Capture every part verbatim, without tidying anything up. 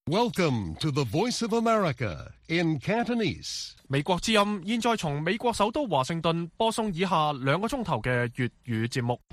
Welcome to the Voice of America in Cantonese. 美國之音現在從美國首都華盛頓播送以下兩個鐘頭嘅粵語節目。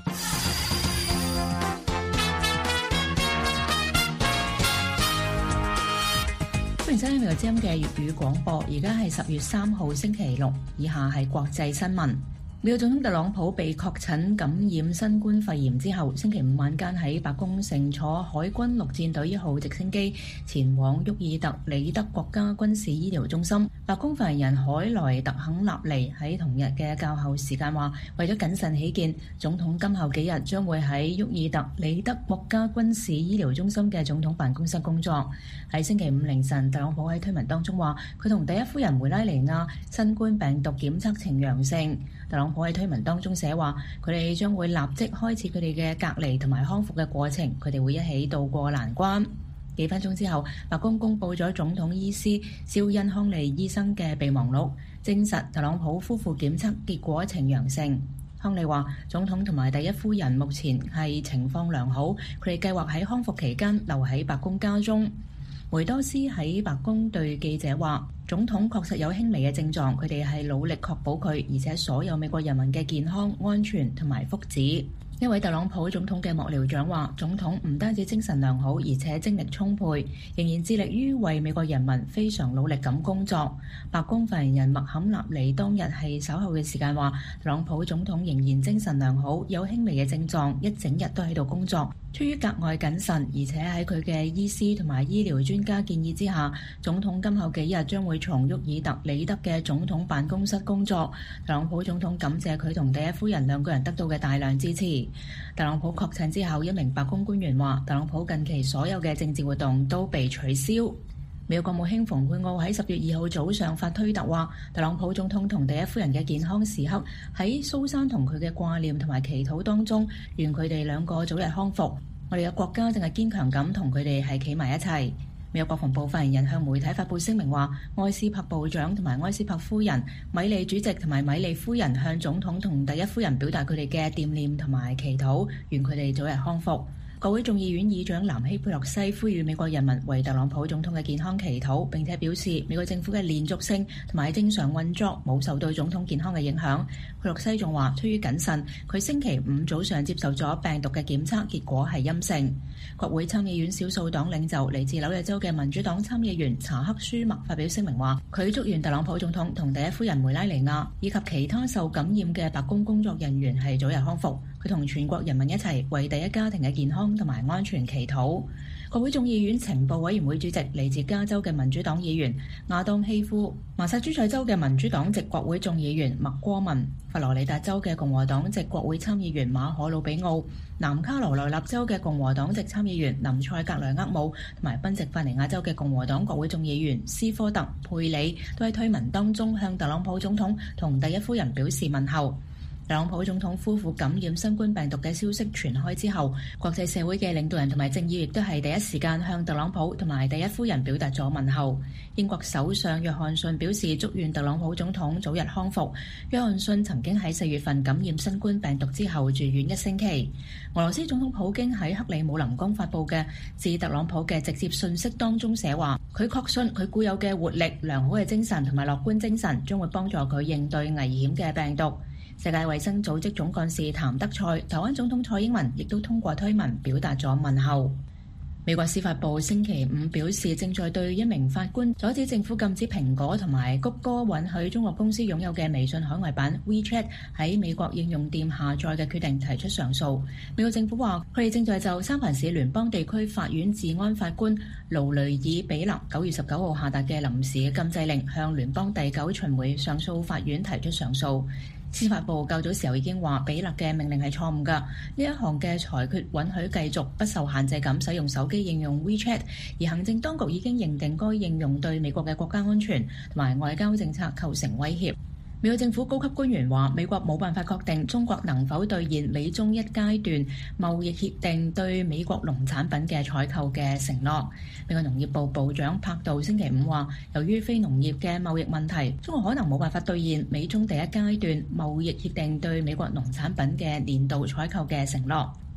歡迎收聽美國之音嘅粵語廣播，而家係十月三號星期六，以下係國際新聞。美國總統特朗普被確診感染新冠肺炎之後，星期五晚間喺白宮乘坐海軍陸戰隊一號直升機前往沃爾特里德國家軍事醫療中心。白宮發言人海萊特肯納尼喺同日嘅較後時間話，為咗謹慎起見，總統今後幾日將會喺沃爾特里德國家軍事醫療中心嘅總統辦公室工作。喺星期五凌晨，特朗普喺推文當中話，佢同第一夫人梅拉尼亞新冠病毒檢測呈陽性。特朗普喺推文當中寫話，佢哋將會立即開始佢哋嘅隔離同埋康復嘅過程，佢哋會一起渡過難關。幾分鐘之後，白宮公佈咗總統醫師肖恩康利醫生嘅備忘錄，證實特朗普夫婦檢測結果呈陽性。康利話，總統同埋第一夫人目前係情況良好，佢哋計劃喺康復期間留喺白宮家中。梅多斯喺白宮對記者話，總統確實有輕微嘅症狀，佢哋係努力確保佢，而且所有美國人民嘅健康、安全同埋福祉。一位特朗普總統嘅幕僚長話，總統唔單止精神良好，而且精力充沛，仍然致力於為美國人民非常努力咁工作。白宮發言人麥坎納尼當日係稍後嘅時間話，特朗普總統仍然精神良好，有輕微嘅症狀，一整日都喺度工作。出於格外謹慎，而且喺佢嘅醫師同埋醫療專家建議之下，總統今後幾日將會從沃爾特里德嘅總統辦公室工作。特朗普總統感謝佢同第一夫人兩個人得到嘅大量支持。特朗普確診之後，一名白宮官員話，特朗普近期所有嘅政治活動都被取消。美國國務卿蓬佩奧喺十月二號早上發推特話，特朗普總統同第一夫人嘅健康時刻喺蘇珊同佢嘅掛念同埋祈禱當中，願佢哋兩個早日康復。我哋嘅國家正係堅強咁同佢哋係企埋一齊。美國國防部發言人向媒體發佈聲明話，埃斯珀部長同埋埃斯珀夫人、米利主席同埋米利夫人向總統同第一夫人表達佢哋嘅惦念同埋祈禱，願佢哋早日康復。國會眾議院議長南希佩洛西呼籲美國人民為特朗普總統嘅健康祈禱，並且表示美國政府嘅連續性同埋正常運作冇受到總統健康嘅影響。佩洛西仲話，出於謹慎，佢星期五早上接受咗病毒嘅檢測，結果係陰性。國會參議院少數黨領袖嚟自紐約州嘅民主黨參議員查克舒默發表聲明話，佢祝願特朗普總統同第一夫人梅拉尼亞以及其他受感染嘅白宮工作人員係早日康復。佢同全國人民一齊為第一家庭嘅健康同埋安全祈禱。國會眾議院情報委員會主席嚟自加州嘅民主黨議員亞當希夫，麻薩諸塞州嘅民主黨籍國會眾議員麥戈文，佛羅里達州嘅共和黨籍國會參議員馬可魯比奧，南卡羅來納州嘅共和黨籍參議員林塞格雷厄姆，同埋賓夕法尼亞州嘅共和黨國會眾議員斯科特佩里，都喺推文當中向特朗普總統同第一夫人表示問候。特朗普總統夫婦感染新冠病毒嘅消息傳開之後，國際社會嘅領導人同埋政要亦都係第一時間向特朗普同埋第一夫人表達咗問候。英國首相約翰遜表示祝願特朗普總統早日康復。約翰遜曾經喺四月份感染新冠病毒之後住院一星期。俄羅斯總統普京喺克里姆林宮發布嘅致特朗普嘅直接信息當中寫話，佢確信佢固有嘅活力、良好嘅精神同埋樂觀精神將會幫助佢應對危險嘅病毒。世界衛生組織總幹事譚德塞、台灣總統蔡英文亦都通過推文表達咗問候。美國司法部星期五表示，正在對一名法官阻止政府禁止蘋果同埋谷歌允許中國公司擁有嘅微信海外版 WeChat 喺美國應用店下載嘅決定提出上訴。美國政府話，佢哋正在就三藩市聯邦地區法院治安法官勞雷爾比勒九月十九號下達嘅臨時嘅禁制令，向聯邦第九巡迴上訴法院提出上訴。司法部較早時候已經話，比勒嘅命令係錯誤㗎。呢一項嘅裁決允許繼續不受限制咁使用手機應用 WeChat， 而行政當局已經認定該應用對美國嘅國家安全同埋外交政策構成威脅。美國政府高級官員話，美國冇辦法確定中國能否兌現美中一階段貿易協定對美國農產品嘅採購嘅承諾。美國農業部部長柏杜星期五話，由於非農業嘅貿易問題，中國可能冇辦法兌現美中第一階段貿易協定對美國農產品嘅年度採購嘅承諾。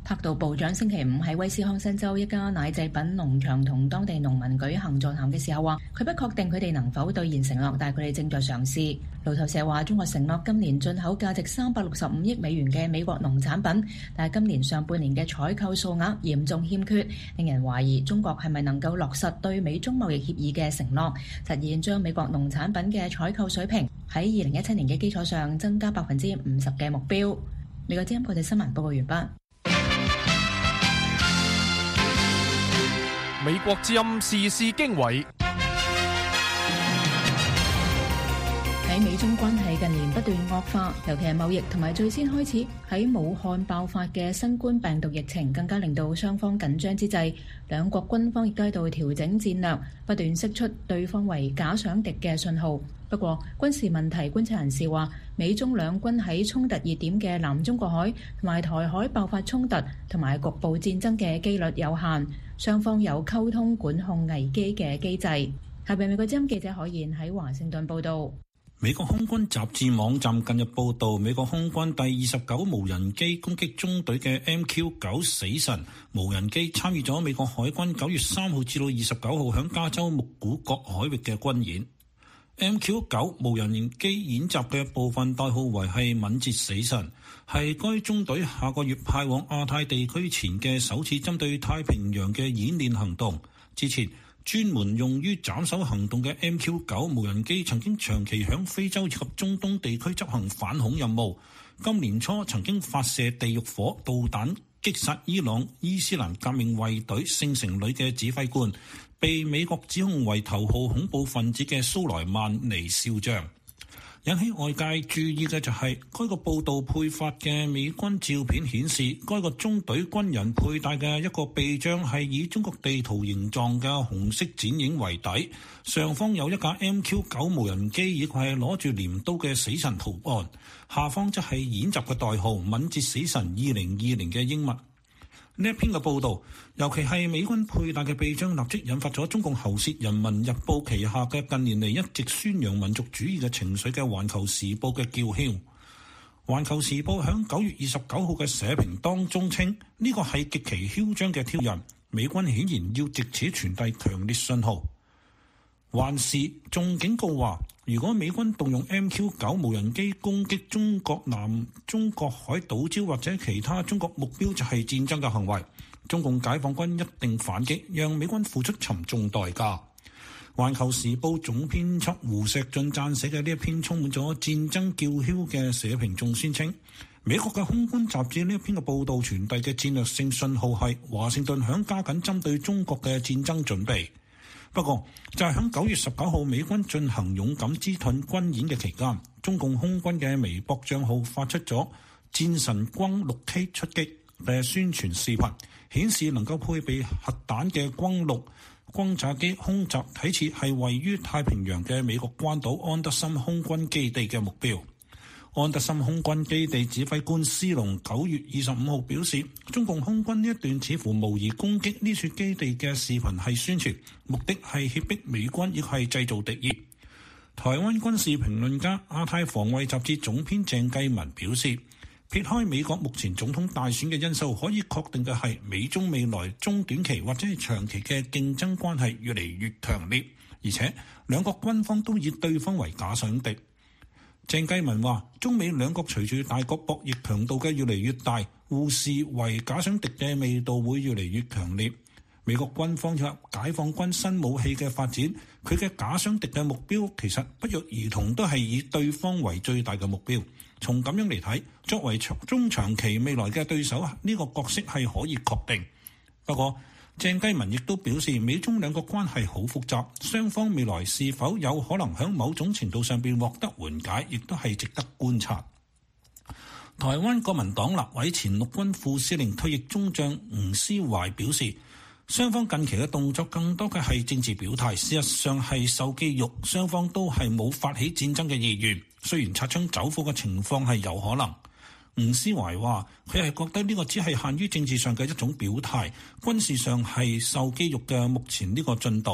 柏杜部長星期五喺威斯康辛州一家奶製品農場同當地農民舉行座談嘅時候話，佢不確定佢哋能否兌現承諾，但係佢哋正在嘗試。路透社話，中國承諾今年進口價值三百六十五億美元嘅美國農產品，但係今年上半年嘅採購數額嚴重欠缺，令人懷疑中國係咪能夠落實對美中貿易協議嘅承諾，實現將美國農產品嘅採購水平喺二零一七年嘅基礎上增加百分之五十嘅目標。美國之音國際新聞報告完畢。 美國之音時事經緯。 喺美中關係近年不斷惡化，尤其係貿易同埋最先開始喺武漢爆發嘅新冠病毒疫情，更加令到雙方緊張之際，兩國軍方亦都喺度調整戰略，不斷釋出對方為假想敵嘅信號。不過，軍事問題觀察人士話，美中兩軍喺衝突熱點嘅南中國海同埋台海爆發衝突同埋局部戰爭嘅機率有限，雙方有溝通管控危機嘅機制。下邊美國之音記者海燕喺華盛頓報導。 美國空軍雜誌網站近日報導，美國空軍第二十九無人機攻擊中隊嘅 M Q 九死神無人機參與咗美國海軍九月三號至到二十九號響加州穆古國海域嘅軍演。M Q 九無人機演習嘅部分代號為係敏捷死神，係該中隊下個月派往亞太地區前嘅首次針對太平洋嘅演練行動。之前專門用於斬首行動嘅 M Q 九無人機曾經長期響非洲以及中東地區執行反恐任務，今年初曾經發射地獄火導彈擊殺伊朗伊斯蘭革命衛隊聖城旅嘅指揮官，被美國指控為頭號恐怖分子嘅蘇萊曼尼少將。引起外界注意嘅就係、是、該個報道配發嘅美軍照片顯示，該個中隊軍人佩戴嘅一個臂章係以中國地圖形狀嘅紅色剪影為底，上方有一架 M Q 九無人機以及係攞住鐮刀嘅死神圖案，下方則係演習嘅代號敏捷死神二零二零嘅英文。呢一篇嘅報導，尤其係美軍佩戴嘅臂章，立即引發咗中共喉舌人民日報旗下嘅近年嚟一直宣揚民族主義嘅情緒嘅環球時報嘅叫囂。環球時報響九月二十九號嘅社評當中稱，呢個係極其囂張嘅挑釁，美軍顯然要藉此傳遞強烈信號。環時仲警告話，如果美軍動用 M Q 九無人機攻擊中國南中國海島礁或者其他中國目標，就係戰爭嘅行為，中共解放軍一定反擊，讓美軍付出沉重代價。環球時報總編輯胡錫進撰寫嘅呢一篇充滿咗戰爭叫囂嘅社評仲宣稱，美國嘅空軍雜誌呢一篇嘅報導傳遞嘅戰略性信號係華盛頓響加緊針對中國嘅戰爭準備。不過就係響九月十九號美軍進行勇敢之盾軍演嘅期間，中共空軍嘅微博賬號發出咗戰神轟六 K 出擊嘅宣傳視頻，顯示能夠配備核彈嘅轟六轟炸機空襲睇似係位於太平洋嘅美國關島安德森空軍基地嘅目標。安德森空軍基地指揮官斯隆九月二十五號表示，中共空軍呢一段似乎模擬攻擊呢處基地嘅視頻係宣傳，目的係脅迫美軍，亦係製造敵意。台灣軍事評論家亞太防衛雜誌總編鄭繼文表示，撇開美國目前總統大選嘅因素，可以確定嘅係美中未來中短期或者係長期嘅競爭關係越嚟越強烈，而且兩國軍方都以對方為假想敵。鄭繼文話，中美兩國隨住大國博弈強度嘅越嚟越大，互視為假想敵嘅味道會越嚟越強烈。美國軍方及解放軍新武器嘅發展，佢嘅假想敵嘅目標其實不約而同都係以對方為最大嘅目標。從咁樣嚟睇，作為中長期未來嘅對手，呢個角色係可以確定。不過鄭繼文亦都表示，美中兩國關係好複雜，雙方未來是否有可能喺某種程度上邊獲得緩解，亦都係值得觀察。台灣國民黨立委前陸軍副司令退役中將吳斯懷表示，雙方近期嘅動作更多嘅係政治表態，事實上係受肌肉，雙方都係冇發起戰爭嘅意願。雖然擦槍走火嘅情況係有可能。吳斯懷話，佢係覺得呢個只係限於政治上嘅一種表態，軍事上係受肌肉嘅目前呢個進度。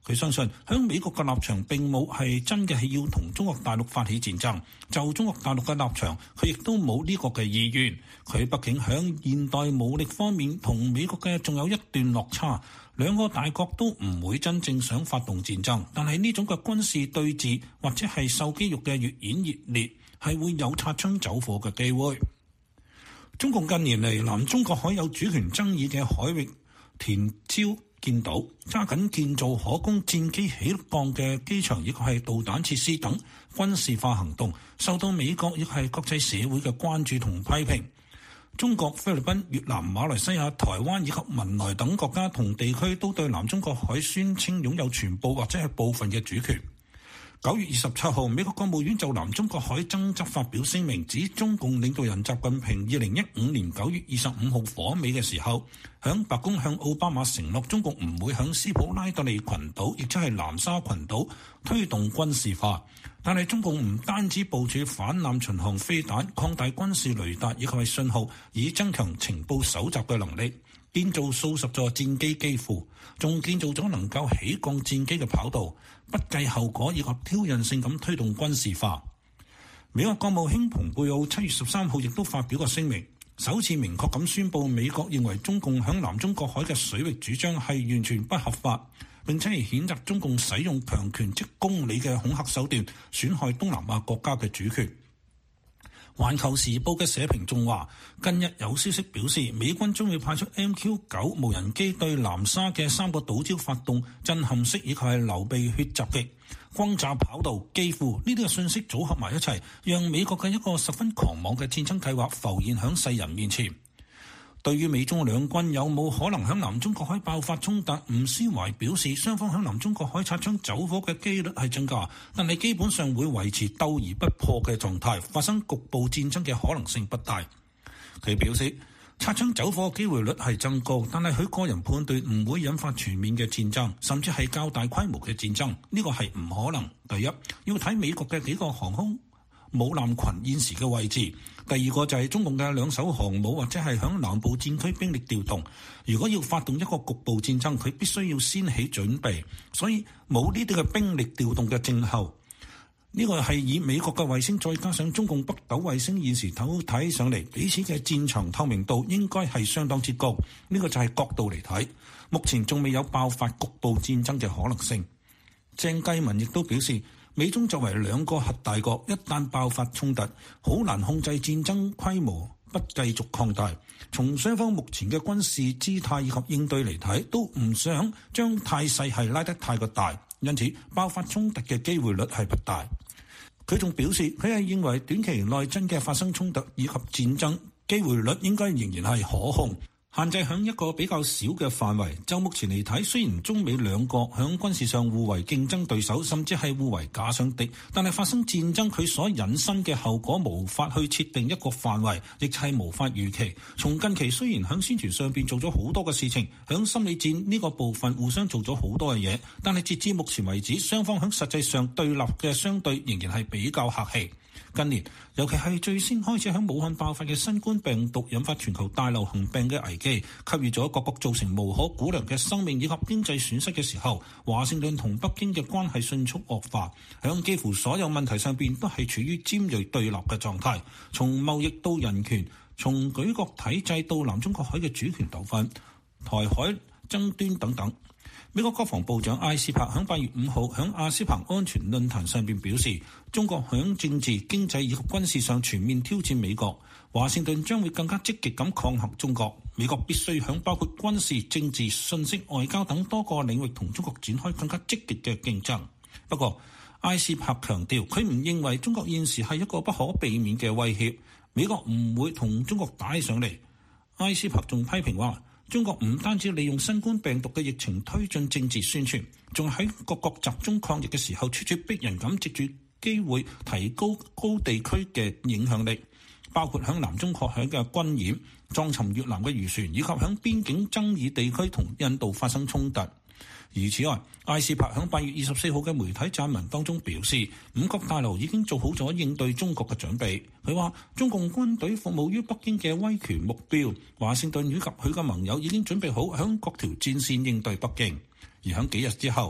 佢相信響美國嘅立場並冇係真嘅係要同中國大陸發起戰爭，就中國大陸嘅立場，佢亦都冇呢個嘅意願。佢畢竟響現代武力方面同美國嘅仲有一段落差，兩個大國都唔會真正想發動戰爭，但係呢種嘅軍事對峙或者係秀肌肉嘅越演越烈，係會有擦槍走火嘅機會。中共近年嚟南中國海有主權爭議嘅海域填礁建島，加緊建造可供戰機起降嘅機場，亦係導彈設施等軍事化行動，受到美國亦係國際社會嘅關注同批評。中國、菲律賓、越南、馬來西亞、台灣以及文萊等國家同地區都對南中國海宣稱擁有全部或者係部分嘅主權。九月二十七號，美國國務院就南中國海爭執發表聲明，指中共領導人習近平二零一五年九月二十五號訪美嘅時候，響白宮向奧巴馬承諾中共唔會響斯普拉特利群島，亦即係南沙群島推動軍事化。但係中共唔單止部署反艦巡航飛彈，擴大軍事雷達以及係信號，以增強情報搜集嘅能力，建造數十座戰機機庫，仲建造咗能夠起降戰機嘅跑道，不計後果以及挑釁性咁推動軍事化。美國國務卿蓬佩奧七月十三號亦都發表過聲明，首次明確咁宣布美國認為中共響南中國海嘅水域主張係完全不合法，並且係譴責中共使用強權即公理嘅恐嚇手段，損害東南亞國家嘅主權。環球時報嘅社評仲話，近日有消息表示，美軍將會派出 M Q 九無人機對南沙嘅三個島礁發動震撼式以及係流鼻血襲擊，轟炸跑道、機庫，呢啲嘅信息組合埋一齊，讓美國嘅一個十分狂妄嘅戰爭計劃浮現響世人面前。對於美中兩軍有冇可能響南中國海爆發衝突，吳斯懷表示，雙方響南中國海擦槍走火嘅機率係增加，但係基本上會維持鬥而不破嘅狀態，發生局部戰爭嘅可能性不大。佢表示，擦槍走火嘅機會率係增高，但係佢個人判斷唔會引發全面嘅戰爭，甚至係較大規模嘅戰爭，呢個係唔可能。第一，要睇美國嘅幾個航空母艦群現時嘅位置。第二個就係中共嘅兩艘航母或者係響南部戰區兵力調動，如果要發動一個局部戰爭，佢必須要先起準備，所以冇呢啲嘅兵力調動嘅症候。呢個係以美國嘅衛星再加上中共北斗衛星現時睇上嚟，彼此嘅戰場透明度應該係相當之高。呢個就係角度嚟睇，目前仲未有爆發局部戰爭嘅可能性。鄭繼文亦都表示，美中作為兩個核大國，一旦爆發衝突，好難控制戰爭規模不繼續擴大。從雙方目前嘅軍事姿態以及應對嚟睇，都唔想將態勢係拉得太過大，因此爆發衝突嘅機會率係不大。佢仲表示，佢係認為短期內真嘅發生衝突以及戰爭機會率應該仍然係可控。限制響一個比較小嘅範圍。就目前嚟睇，雖然中美兩國響軍事上互為競爭對手，甚至係互為假想敵，但係發生戰爭佢所引申嘅後果無法去設定一個範圍，亦係無法預期。從近期雖然響宣傳上邊做咗好多嘅事情，響心理戰呢個部分互相做咗好多嘅嘢，但係截至目前為止，雙方響實際上對立嘅相對仍然係比較客氣。近年，尤其係最先開始喺武漢爆發嘅新冠病毒引發全球大流行病嘅危機，給予咗各國造成無可估量嘅生命以及經濟損失嘅時候，華盛頓同北京嘅關係迅速惡化，響幾乎所有問題上邊都係處於尖銳對立嘅狀態，從貿易到人權，從舉國體制到南中國海嘅主權糾紛、台海爭端等等。美國國防部長艾斯珀喺八月五號喺阿斯彭安全論壇上邊表示，中國喺政治、經濟以及軍事上全面挑戰美國，華盛頓將會更加積極咁抗衡中國。美國必須喺包括軍事、政治、信息、外交等多個領域同中國展開更加積極嘅競爭。不過，艾斯珀強調，佢唔認為中國現時係一個不可避免嘅威脅，美國唔會同中國打起上嚟。艾斯珀仲批評話，中國唔單止利用新冠病毒嘅疫情推進政治宣傳，仲喺各國集中抗疫嘅時候，咄咄逼人咁藉住機會提高高地區嘅影響力，包括響南中國海嘅軍演、撞沉越南嘅漁船，以及響邊境爭議地區同印度發生衝突。而此外，艾斯珀喺八月二十四號嘅媒體撰文當中表示，五角大樓已經做好咗應對中國嘅準備。佢話，中共軍隊服務於北京嘅威權目標，華盛頓以及佢嘅盟友已經準備好喺各條戰線應對北京。而喺幾日之後，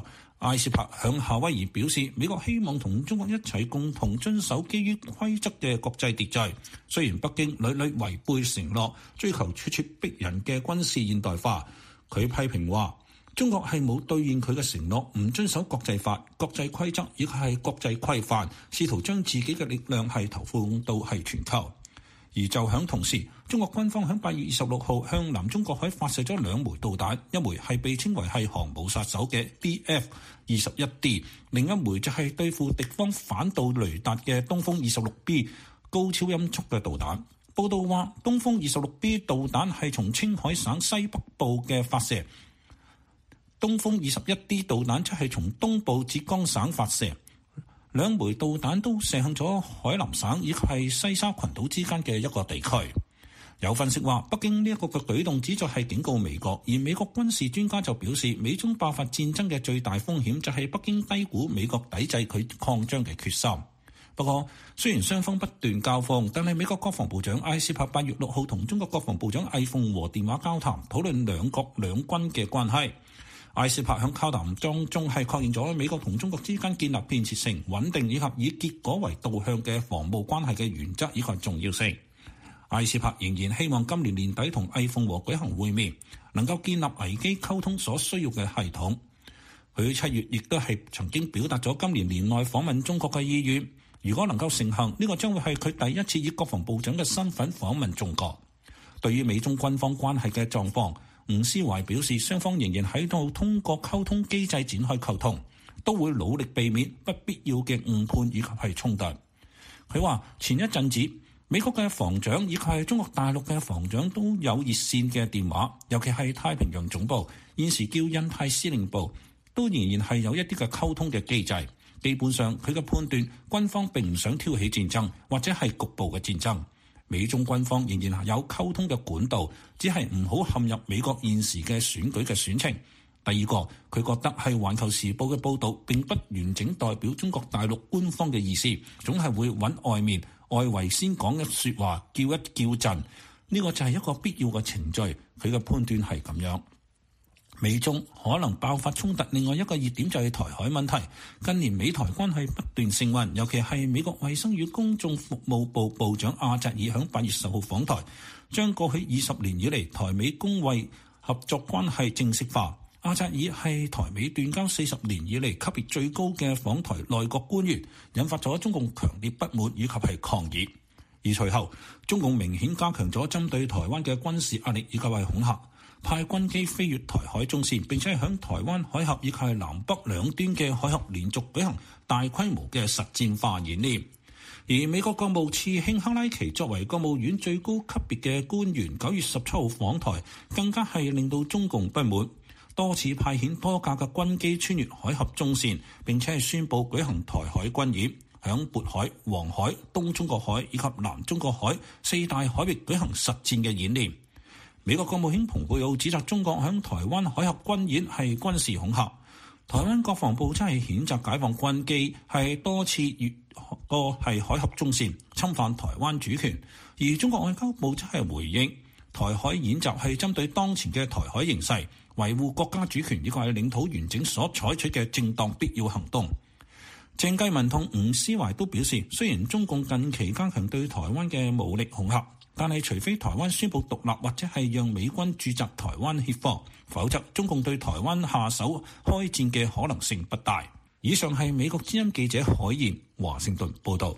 艾斯珀向夏威夷表示，美國希望同中國一齊共同遵守基於規則嘅國際秩序。雖然北京屢屢違背承諾，追求咄咄逼人嘅軍事現代化，佢批評話中國係冇兌現佢嘅承諾，唔遵守國際法、國際規則，亦係國際規範，試圖將自己嘅力量係投放到係全球。而就響同時，中國軍方響八月二十六號向南中國海發射咗兩枚導彈，一枚係被稱為係航母殺手嘅 B F 二十一 D， 另一枚就係對付敵方反導雷達嘅東風二十六 B 高超音速嘅導彈。報道話，東風二十六 B 導彈係從青海省西北部嘅發射，東風二十一 D 導彈則係從東部浙江省發射。兩枚導彈都射向咗海南省以及係西沙群島之間嘅一個地區。有分析話，北京呢一個嘅舉動旨在係警告美國，而美國軍事專家就表示，美中爆發戰爭嘅最大風險就係北京低估美國抵制佢擴張嘅決心。不過，雖然雙方不斷交鋒，但係美國國防部長艾斯珀八月六號同中國國防部長魏鳳和電話交談，討論兩國兩軍嘅關係。艾斯珀喺交談當中係確認咗美國同中國之間建立建設性、穩定以及以結果為導向嘅防務關係嘅原則以及重要性。艾斯珀仍然希望今年年底同魏鳳和舉行會面，能夠建立危機溝通所需要嘅系統。佢七月亦都係曾經表達咗今年年內訪問中國嘅意願。如果能夠成行，呢個將會係佢第一次以國防部長嘅身份訪問中國。對於美中軍方關係嘅狀況，吳斯懷表示，雙方仍然喺度通過溝通機制展開溝通，都會努力避免不必要嘅誤判以及係衝突。佢話前一陣子美國嘅防長以及係中國大陸嘅防長都有熱線嘅電話，尤其係太平洋總部，現時叫印太司令部，都仍然係有一啲嘅溝通嘅機制。基本上佢嘅判斷，軍方並唔想挑起戰爭或者係局部嘅戰爭。美中軍方仍然有溝通嘅管道，只係唔好陷入美國現時嘅選舉嘅選情。第二個，佢覺得係《環球時報》嘅報導並不完整代表中國大陸官方嘅意思，總係會揾外面外圍先講嘅説話叫一叫陣，呢個就係一個必要嘅程序。佢嘅判斷係咁樣。美中可能爆發衝突，另外一個熱點就係台海問題。近年美台關係不斷升溫，尤其係美國衛生與公眾服務部部長阿扎爾響八月十號訪台，將過去二十年以嚟台美公衛合作關係正式化。阿扎爾係台美斷交四十年以嚟級別最高嘅訪台內閣官員，引發咗中共強烈不滿以及係抗議。而隨後，中共明顯加強咗針對台灣嘅軍事壓力以及係恐嚇，派軍機飛越台海中線，並且喺台灣海峽以及係南北兩端嘅海峽連續舉行大規模嘅實戰化演練。而美國國務次卿克拉奇作為國務院最高級別嘅官員，九月十七號訪台，更加係令到中共不滿，多次派遣多架嘅軍機穿越海峽中線，並且係宣布舉行台海軍演，響渤海、黃海、東中國海以及南中國海四大海域舉行實戰嘅演練。美國國務卿蓬佩奧指責中國響台灣海峽軍演係軍事恐嚇，台灣國防部真係譴責解放軍機係多次越過係海峽中線侵犯台灣主權，而中國外交部真係回應台海演習係針對當前嘅台海形勢，維護國家主權以及係領土完整所採取嘅正當必要行動。鄭繼文同吳斯懷都表示，雖然中共近期加強對台灣嘅武力恐嚇，但係除非台灣宣布獨立或者係讓美軍駐紮台灣協防，否則中共對台灣下手開戰嘅可能性不大。以上係美國之音記者海燕華盛頓報道。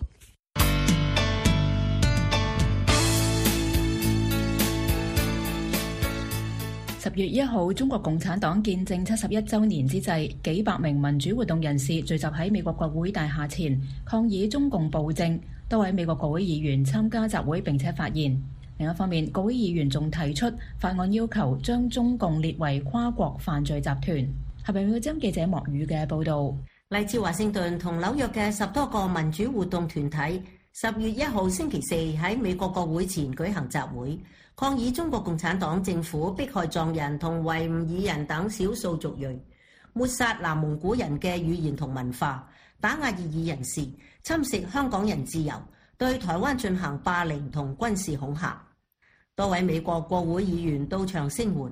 十月一號，中國共產黨建政七十一週年之際，幾百名民主活動人士聚集喺美國國會大廈前，抗議中共暴政。多位美國國會議員參加集會並且發言。另一方面，國會議員仲提出法案要求將中共列為跨國犯罪集團。係咪美國之音記者莫宇嘅報導？ 嚟自華盛頓同紐約嘅十多個民主活動團體，十月一號星期四喺美國國會前舉行集會，抗議中國共產黨政府迫害藏人同維吾爾人等少數族裔，抹殺南蒙古人嘅語言同文化，打壓異議人士，侵蝕香港人自由，對台灣進行霸凌同軍事恐嚇。多位美國國會議員到場聲援，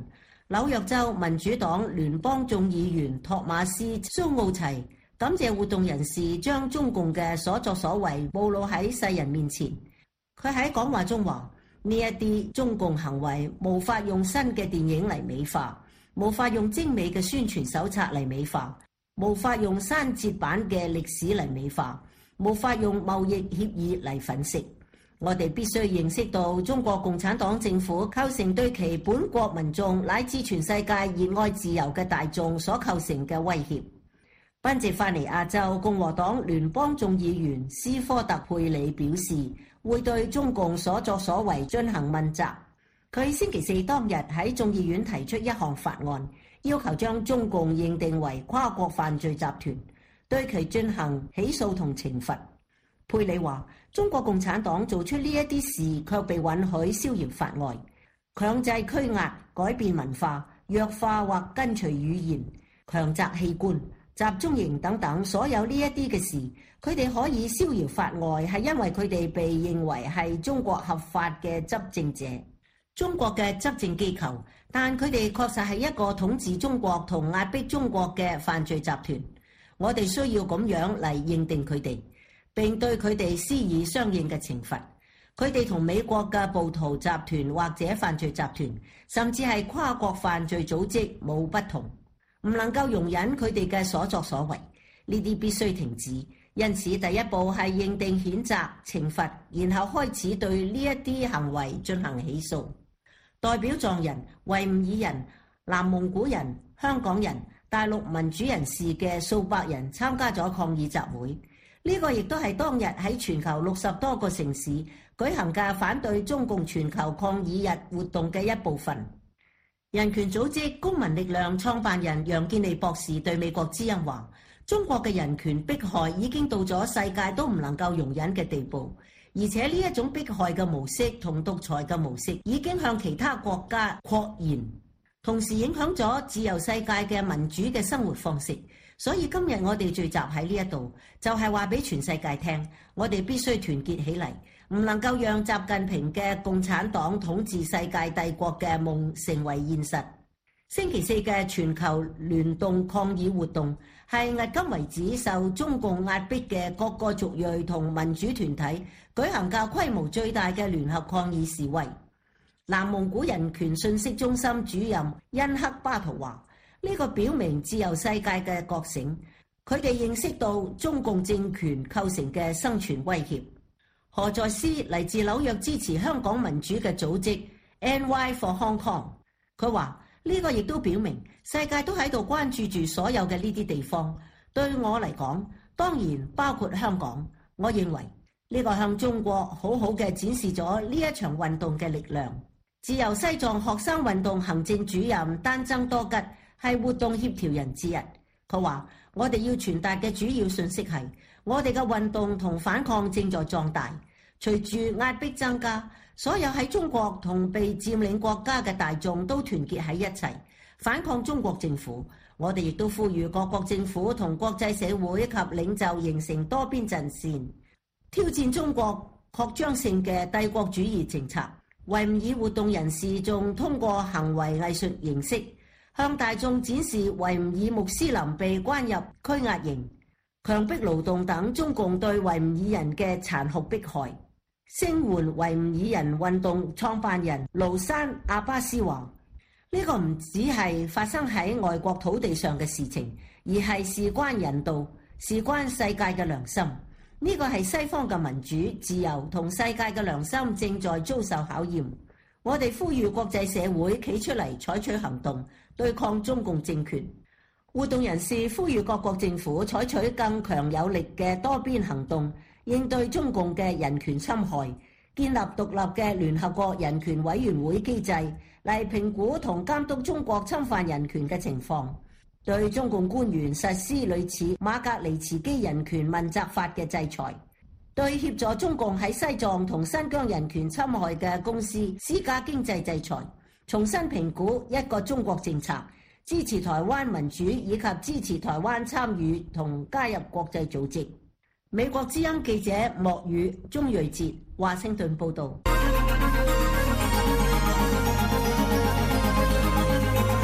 紐約州民主黨聯邦眾議員托馬斯·蘇奧齊感謝活動人士將中共嘅所作所為暴露喺世人面前。佢喺講話中話：呢一啲中共行為無法用新嘅電影嚟美化，無法用精美嘅宣傳手冊嚟美化，無法用刪節版嘅歷史嚟美化，無法用貿易協議嚟粉飾。我哋必須認識到中國共產黨政府構成對其本國民眾乃至全世界熱愛自由嘅大眾所構成嘅威脅。賓夕法尼亞州共和黨聯邦眾議員斯科特佩里表示，會對中共所作所為進行問責。佢星期四當日喺眾議院提出一項法案，要求將中共認定為跨國犯罪集團，對其進行起訴同懲罰。佩里話：中國共產黨做出呢一啲事，卻被允許逍遙法外，強制拘押、改變文化、弱化或跟隨語言、強摘器官、集中營等等，所有呢一啲嘅事，佢哋可以逍遙法外，係因為佢哋被認為係中國合法嘅執政者、中國嘅執政機構，但佢哋確實係一個統治中國同壓迫中國嘅犯罪集團。我哋需要咁樣嚟認定佢哋，並對佢哋施以相應嘅懲罰。佢哋同美國嘅暴徒集團或者犯罪集團，甚至係跨國犯罪組織冇不同，唔能夠容忍佢哋嘅所作所為，呢啲必須停止。因此，第一步係認定、譴責、懲罰，然後開始對呢一啲行為進行起訴。代表藏人、維吾爾人、南蒙古人、香港人、大陸民主人士嘅數百人參加咗抗議集會。呢個亦都係當日喺全球六十多個城市舉行嘅反對中共全球抗議日活動嘅一部分。人權組織公民力量創辦人楊建利博士對美國之音話：中國嘅人權迫害已經到咗世界都唔能夠容忍嘅地步，而且呢一種迫害嘅模式同獨裁嘅模式已經向其他國家擴延，同時影響咗自由世界嘅民主嘅生活方式。所以今日我哋聚集喺呢一度，就係話俾全世界聽，我哋必須團結起嚟，唔能夠讓習近平嘅共產黨統治世界帝國嘅夢成為現實。星期四嘅全球聯動抗議活動係迄今為止受中共壓迫嘅各個族裔同民主團體舉行較規模最大嘅聯合抗議示威。南蒙古人權信息中心主任恩克巴圖話：呢個表明自由世界嘅覺醒，佢哋認識到中共政權構成嘅生存威脅。何在斯嚟自紐約支持香港民主嘅組織 N Y for Hong Kong， 佢話呢個亦都表明世界都喺度關注住所有嘅呢啲地方。對我嚟講，當然包括香港。我認為呢個向中國好好嘅展示咗呢一場運動嘅力量。自由西藏學生運動行政主任丹增多吉係活動協調人之一，佢話：我哋要傳達嘅主要信息係，我哋嘅運動同反抗正在壯大，隨住壓迫增加，所有喺中國同被佔領國家嘅大眾都團結喺一齊，反抗中國政府。我哋亦都呼籲各國政府同國際社會及領袖形成多邊陣線，挑戰中國擴張性嘅帝國主義政策。維吾爾活動人士仲通過行為藝術形式，向大眾展示維吾爾穆斯林被關入拘押營、強迫勞動等中共對維吾爾人嘅殘酷迫害。聲援維吾爾人運動創辦人盧山阿巴斯話：呢個唔只係發生喺外國土地上嘅事情，而係事關人道，事關世界嘅良心。呢個係西方嘅民主、自由同世界嘅良心正在遭受考驗。我哋呼籲國際社會企出嚟採取行動，對抗中共政權。活動人士呼籲各國政府採取更強有力嘅多邊行動，應對中共嘅人權侵害，建立獨立嘅聯合國人權委員會機制嚟評估同監督中國侵犯人權嘅情況，對中共官員實施類似馬格尼茨基人權問責法嘅制裁，對協助中共喺西藏同新疆人權侵害嘅公司施加經濟制裁，重新評估一個中國政策，支持台灣民主以及支持台灣參與同加入國際組織。美國之音記者莫宇、鍾瑞哲，華盛頓報道。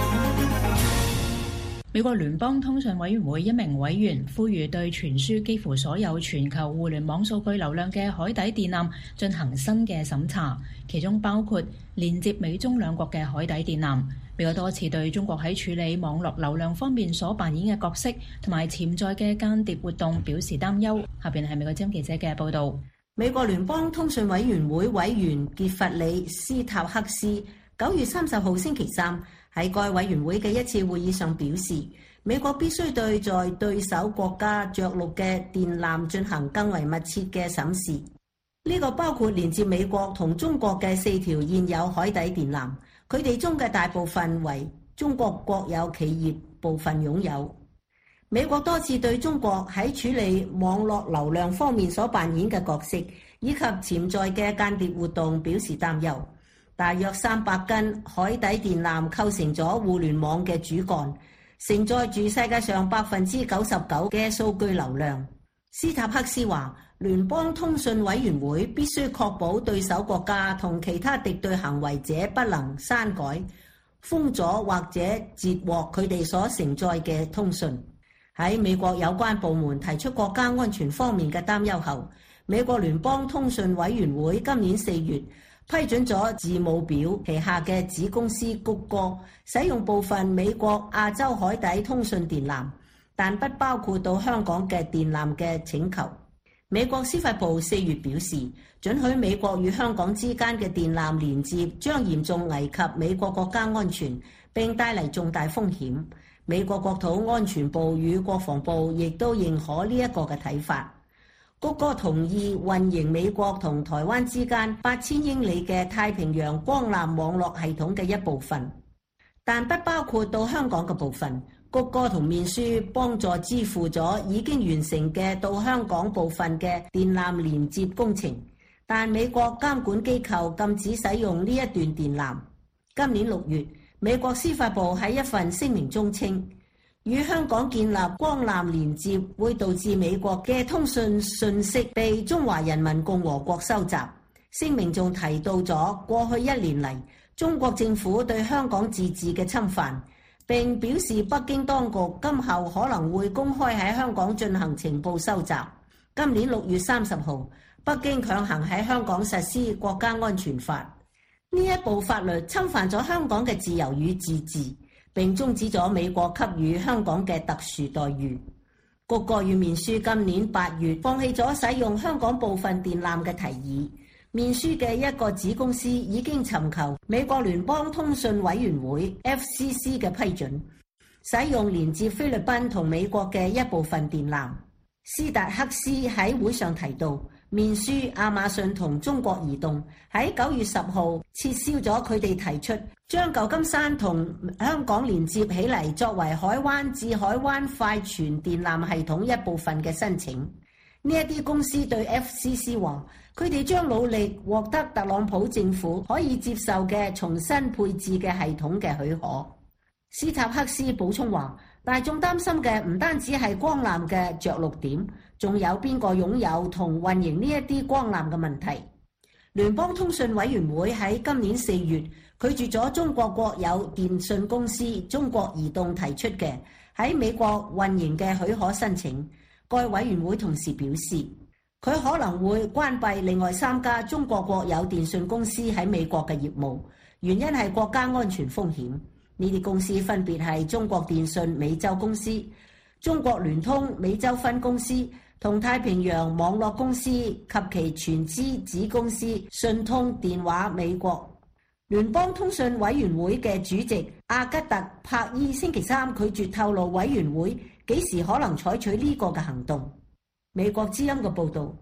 美國聯邦通訊委員會一名委員呼籲對傳輸幾乎所有全球互聯網數據流量嘅海底電纜進行新嘅審查，其中包括連接美中兩國嘅海底電纜。美國多次對中國喺處理網絡流量方面所扮演嘅角色同埋潛在嘅間諜活動表示擔憂。下邊係美國之音記者嘅報導。 美國聯邦通訊委員會委員傑弗里斯塔克斯九月三十號星期三喺該委員會嘅一次會議上表示，美國必須對在對手國家着陸嘅電纜進行更為密切嘅審視。呢個包括連接美國同中國嘅四條現有海底電纜，佢哋中嘅大部分為中國國有企業部分擁有。美國多次對中國喺處理網絡流量方面所扮演嘅角色以及潛在嘅間諜活動表示擔憂。大約三百根海底電纜構成咗互聯網嘅主幹，承載住世界上百分之九十九嘅數據流量。斯塔克斯話，聯邦通訊委員會必須確保對手國家同其他敵對行為者不能刪改、封鎖或者截獲佢哋所承載嘅通訊。喺美國有關部門提出國家安全方面嘅擔憂後，美國聯邦通訊委員會今年四月批准咗字母表旗下嘅子公司谷歌使用部分美國亞洲海底通訊電纜，但不包括到香港嘅電纜嘅請求。美國司法部四月表示，准許美國與香港之間嘅電纜連接將嚴重危及美國國家安全，並帶嚟重大風險。美國國土安全部與國防部亦都認可呢一個嘅睇法。谷歌同意運營美國同台灣之間八千英里嘅太平洋光纜網絡系統嘅一部分，但不包括到香港嘅部分。谷歌同面書幫助支付咗已經完成嘅到香港部分嘅電纜連接工程，但美國監管機構禁止使用呢一段電纜。今年六月，美國司法部喺一份聲明中稱，與香港建立光纜連接會導致美國嘅通訊信息被中華人民共和國收集。聲明仲提到咗過去一年嚟中國政府對香港自治嘅侵犯，並表示北京當局今後可能會公開喺香港進行情報收集。今年六月三十號，北京強行喺香港實施國家安全法，呢一部法律侵犯咗香港嘅自由與自治，並終止咗美國給予香港嘅特殊待遇。谷歌與面書今年八月放棄咗使用香港部分電纜嘅提議。面書嘅一個子公司已經尋求美國聯邦通訊委員會 F C C 嘅批准，使用連接菲律賓同美國嘅一部分電纜。斯達克斯喺會上提到，面書、亞馬遜同中國移動喺九月十號撤銷咗佢哋提出將舊金山同香港連接起嚟作為海灣至海灣快傳電纜系統一部分嘅申請。呢一啲公司對 F C C 話，佢哋將努力獲得特朗普政府可以接受嘅重新配置嘅系統嘅許可。斯塔克斯補充話，大眾擔心嘅唔單止係光纜嘅着陸點，仲有邊個擁有同運營呢一啲光纜嘅問題。聯邦通訊委員會喺今年四月拒絕咗中國國有電信公司中國移動提出嘅喺美國運營嘅許可申請。該委員會同時表示，佢可能會關閉另外三家中國國有電信公司喺美國嘅業務，原因係國家安全風險。呢啲公司分別係中國電信美洲公司、中國聯通美洲分公司同太平洋網絡公司及其全資子公司信通電話美國。聯邦通訊委員會嘅主席阿吉特帕伊星期三拒絕透露委員會幾時可能採取呢個嘅行動。美國之音嘅報導。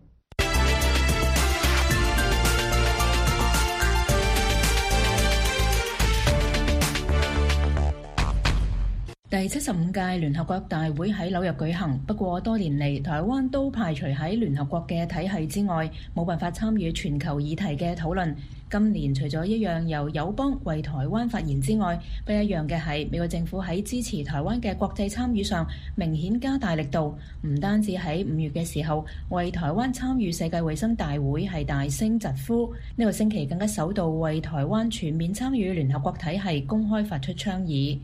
第七十五屆聯合國大會喺紐約舉行，不過多年嚟，台灣都排除喺聯合國嘅體系之外，冇辦法參與全球議題嘅討論。今年除咗一樣由友邦為台灣發言之外，不一樣嘅係美國政府喺支持台灣嘅國際參與上明顯加大力度，唔單止喺五月嘅時候為台灣參與世界衛生大會係大聲疾呼，呢個星期更加首度為台灣全面參與聯合國體系公開發出倡議。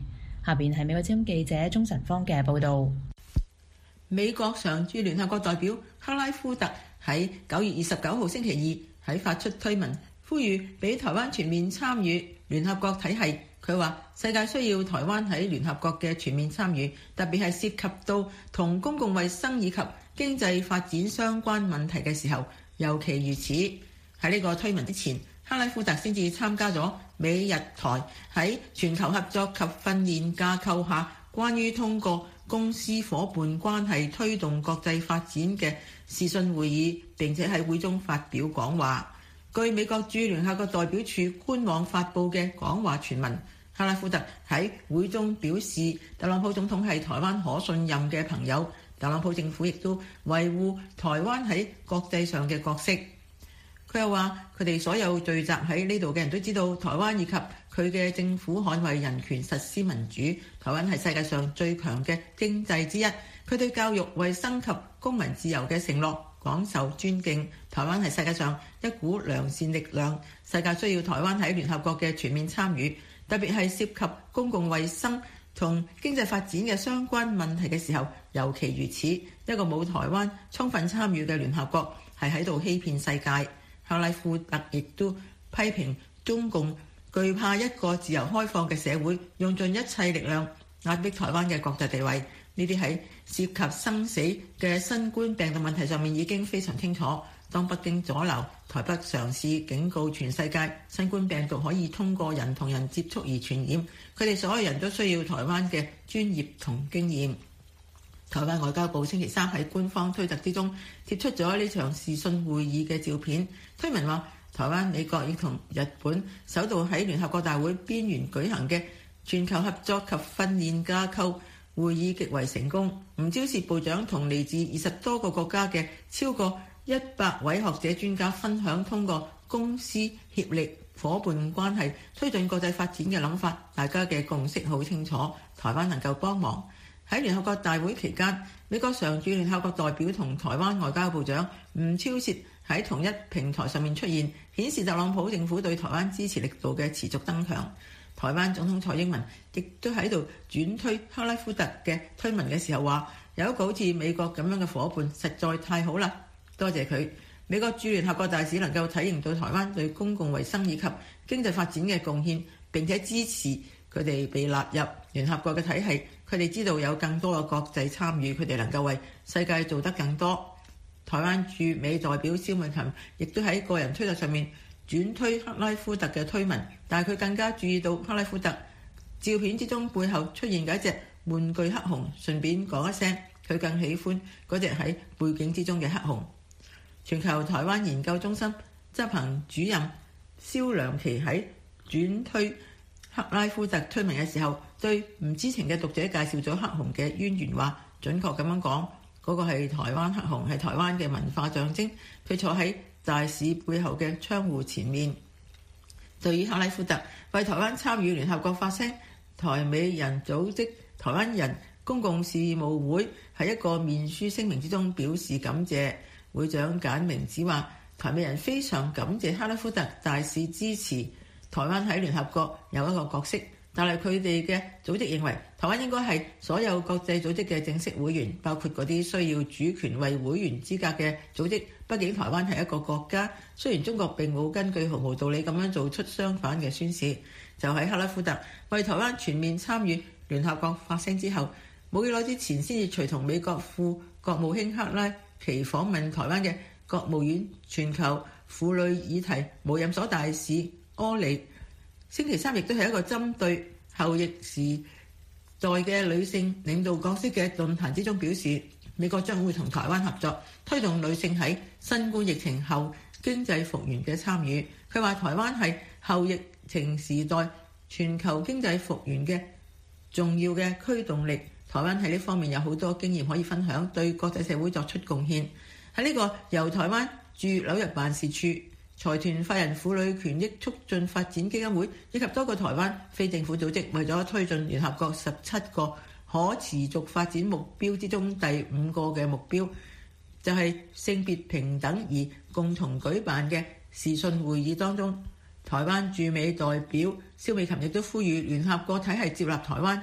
下邊係美國之音記者鍾晨芳嘅報導。 美國常駐聯合國代表克拉夫特喺九月二十九號星期二喺發出推文，呼籲俾台灣全面參與聯合國體系。佢話世界需要台灣喺聯合國嘅全面參與，特別係涉及到同公共衛生以及經濟發展相關問題嘅時候，尤其如此。喺呢個推文之前，克拉夫特先至參加咗美日台喺全球合作及訓練架構下關於通過公司夥伴關係推動國際發展嘅視訊會議，並且喺會中發表講話。據美國駐聯合國代表處官網發布嘅講話全文，克拉夫特喺會中表示，特朗普總統係台灣可信任嘅朋友，特朗普政府亦都維護台灣喺國際上嘅角色。佢又話，佢哋所有聚集喺呢度嘅人都知道，台灣以及佢嘅政府捍衛人權、實施民主。台灣係世界上最強嘅經濟之一。佢對教育、衛生及公民自由嘅承諾廣受尊敬。台灣係世界上一股良善力量。世界需要台灣喺聯合國嘅全面參與，特別係涉及公共衛生同經濟發展嘅相關問題嘅時候，尤其如此。一個冇台灣充分參與嘅聯合國係喺度欺騙世界。克拉夫特亦都批評中共懼怕一個自由開放嘅社會，用盡一切力量壓迫台灣嘅國際地位。呢啲喺涉及生死嘅新冠病毒問題上面已經非常清楚。當北京阻撓台北嘗試警告全世界新冠病毒可以通過人同人接觸而傳染，佢哋所有人都需要台灣嘅專業同經驗。台灣外交部星期三喺官方推特之中貼出咗呢場視訊會議嘅照片。推文話，台灣、美國亦同日本首度喺聯合國大會邊緣舉行嘅全球合作及訓練架構會議極為成功。吳釗燮部長同嚟自二十多個國家嘅超過一百位學者專家分享通過公私協力夥伴關係推進國際發展嘅諗法，大家嘅共識好清楚，台灣能夠幫忙。喺聯合國大會期間，美國常駐聯合國代表同台灣外交部長吳釗燮喺同一平台上面出現，顯示特朗普政府對台灣支持力度嘅持續增強。台灣總統蔡英文亦都喺度轉推克拉夫特嘅推文嘅時候話，有一個好似美國咁樣嘅夥伴實在太好啦，多謝佢。美國駐聯合國大使能夠體認到台灣對公共衛生以及經濟發展嘅貢獻，並且支持佢哋被納入聯合國嘅體系。佢哋知道有更多嘅國際參與，佢哋能夠為世界做得更多。台灣駐美代表蕭美琴亦都喺個人推特上面轉推克拉夫特嘅推文，但係佢更加注意到克拉夫特照片之中背後出現嘅一隻玩具黑熊，順便講一聲，佢更喜歡嗰隻喺背景之中嘅黑熊。全球台灣研究中心執行主任蕭良琪喺轉推克拉夫特推文嘅時候，對唔知情嘅讀者介紹咗黑熊嘅淵源，話準確咁樣講，嗰個係台灣黑熊，係台灣嘅文化象徵。佢坐喺大使背後嘅窗戶前面。對於克拉夫特為台灣參與聯合國發聲，台美人組織台灣人公共事務會喺一個面書聲明之中表示感謝。會長簡明指話，台美人非常感謝克拉夫特大使支持台灣喺聯合國有一個角色，但係佢哋嘅組織認為台灣應該係所有國際組織嘅正式會員，包括嗰啲需要主權為會員資格嘅組織。畢竟台灣係一個國家，雖然中國並冇根據毫無道理咁樣做出相反嘅宣示。就喺克拉夫特為台灣全面參與聯合國發聲之後，冇幾耐之前先至隨同美國副國務卿克拉奇訪問台灣嘅國務院全球婦女議題無任所大使柯利，星期三亦都係一個針對後疫時代嘅女性領導角色嘅論壇之中表示，美國將會同台灣合作，推動女性喺新冠疫情後經濟復原嘅參與。佢話台灣係後疫情時代全球經濟復原嘅重要嘅驅動力，台灣喺呢方面有好多經驗可以分享，對國際社會作出貢獻。喺呢個由台灣駐紐約辦事處、財團法人婦女權益促進發展基金會以及多個台灣非政府組織為咗推進聯合國十七個可持續發展目標之中第五個嘅目標，就係性別平等而共同舉辦嘅視訊會議當中，台灣駐美代表蕭美琴亦都呼籲聯合國體系接納台灣，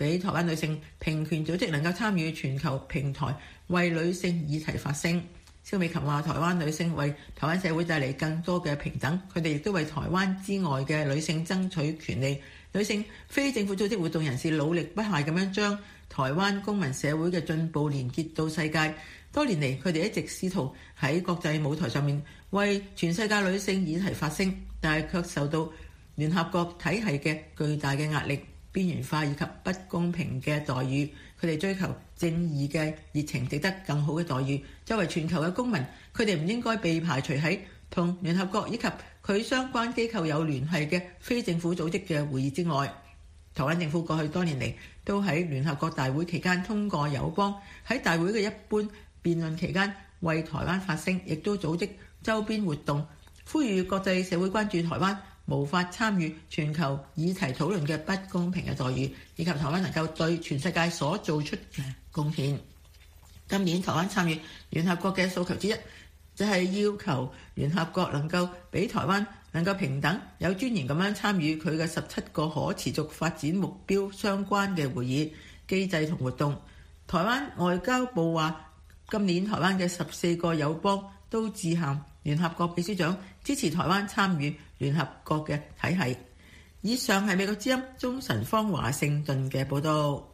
俾台灣女性平權組織能夠參與全球平台，為女性議題發聲。蕭美琴話：台灣女性為台灣社會帶嚟更多嘅平等，佢哋亦都為台灣之外嘅女性爭取權利。女性非政府組織活動人士努力不懈咁樣將台灣公民社會嘅進步連結到世界。多年嚟，佢哋一直試圖喺國際舞台上面為全世界女性議題發聲，但係卻受到聯合國體系嘅巨大嘅壓力、邊緣化以及不公平嘅待遇。佢哋追求正義嘅熱情，值得更好嘅待遇。作為全球嘅公民，佢哋唔應該被排除喺同聯合國以及佢相關機構有聯繫嘅非政府組織嘅會議之外。台灣政府過去多年嚟都喺聯合國大會期間通過友邦，喺大會嘅一般辯論期間為台灣發聲，亦都組織周邊活動，呼籲國際社會關注台灣無法參與全球議題討論嘅不公平嘅待遇，以及台灣能夠對全世界所做出嘅貢獻。今年台灣參與聯合國嘅訴求之一，就係要求聯合國能夠俾台灣能夠平等有尊嚴咁樣參與佢嘅十七個可持續發展目標相關嘅會議、機制同活動。台灣外交部話，今年台灣嘅十四個友邦都致函聯合國秘書長，支持台灣參與聯合國嘅體系。以上係美國之音鍾晨芳華盛頓嘅報導。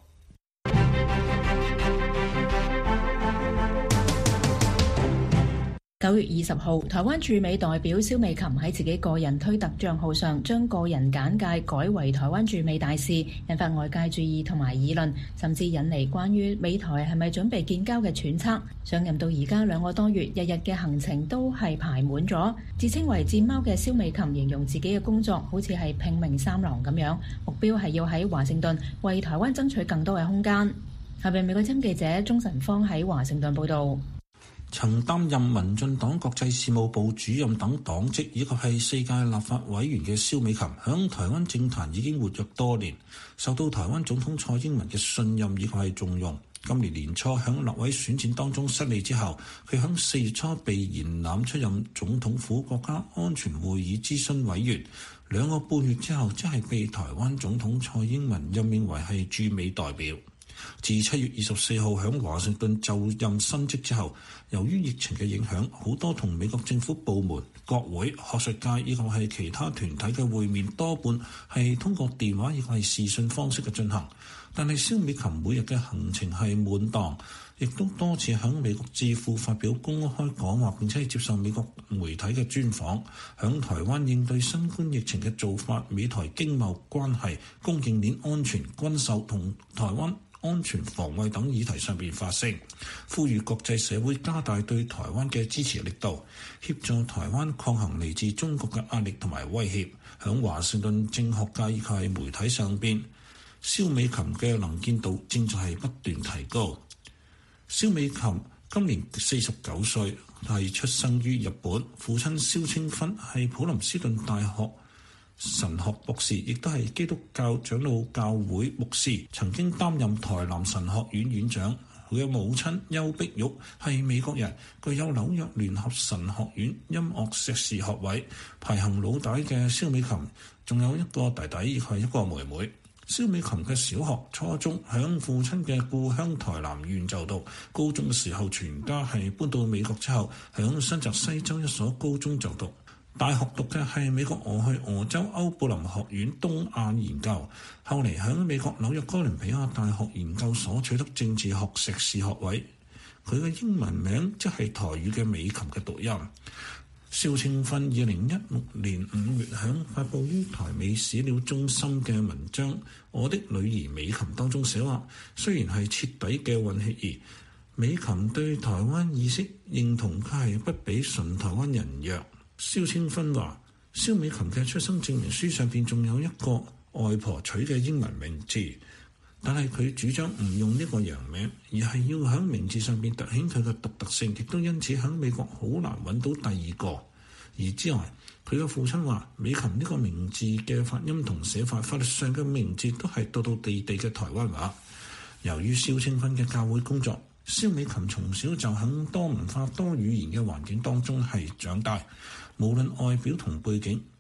九月二十號，台灣駐美代表蕭美琴喺自己個人推特賬號上將個人簡介改為台灣駐美大使，引發外界注意同埋議論，甚至引嚟關於美台係咪準備建交嘅揣測。上任到而家兩個多月，日日嘅行程都係排滿咗。自稱為戰貓嘅蕭美琴形容自己嘅工作好似係拼命三郎咁樣，目標係要喺華盛頓為台灣爭取更多嘅空間。下邊美國之音記者鍾晨芳喺華盛頓報導。 曾擔任民進黨國際事務部主任等黨職，以及係四屆立法委員嘅蕭美琴，響台灣政壇已經活躍多年，受到台灣總統蔡英文嘅信任以及係重用。今年年初響立委選戰當中失利之後，佢響四月初被延攬出任總統府國家安全會議諮詢委員，兩個半月之後，即係被台灣總統蔡英文任命為係駐美代表。自七月二十四號響華盛頓就任新職之後，由於疫情嘅影響，好多同美國政府部門、國會、學術界以及係其他團體嘅會面多半係通過電話以及係視訊方式嘅進行。但係蕭美琴每日嘅行程係滿檔，亦都多次響美國智庫發表公開講話，並且係接受美國媒體嘅專訪，響台灣應對新冠疫情嘅做法、美台經貿關係、供應鏈安全、軍售同台灣安全防衛等議題上邊發聲，呼籲國際社會加大對台灣嘅支持力度，協助台灣抗衡嚟自中國嘅壓力同埋威脅。響華盛頓政學界以及係媒體上邊，蕭美琴嘅能見度正在係不斷提高。蕭美琴今年四十九歲，係出生於日本，父親蕭清芬係普林斯頓大學神學博士，亦都係基督教長老教會牧師，曾經擔任台南神學院院長。佢嘅母親邱碧玉係美國人，具有紐約聯合神學院音樂碩士學位，排行老大嘅蕭美琴，仲有一個弟弟，亦係一個妹妹。蕭美琴嘅小學、初中響父親嘅故鄉台南縣就讀，高中嘅時候全家係搬到美國之後，響新澤西州一所高中就讀。大學讀嘅係美國俄亥俄州歐布林學院東亞研究，後嚟喺美國紐約哥倫比亞大學研究所取得政治學碩士學位。佢嘅英文名即係台語嘅美琴嘅讀音。蕭清芬二零一六年五月喺發佈於台美史料中心嘅文章《我的女兒美琴》當中寫話，雖然係徹底嘅混血兒，美琴對台灣意識認同佢係不比純台灣人弱。蕭清芬話：蕭美琴嘅出生證明書上邊仲有一個外婆取嘅英文名字，但係佢主張唔用呢個洋名，而係要喺名字上邊凸顯佢嘅獨特性，亦都因此喺美國好難揾到第二個。而之外，佢嘅父親話：美琴呢個名字嘅發音同寫法，法律上嘅名字都係道道地地嘅台灣話。由於蕭清芬嘅教會工作，蕭美琴從小就喺多文化多語言嘅環境當中係長大。無論外表同背景，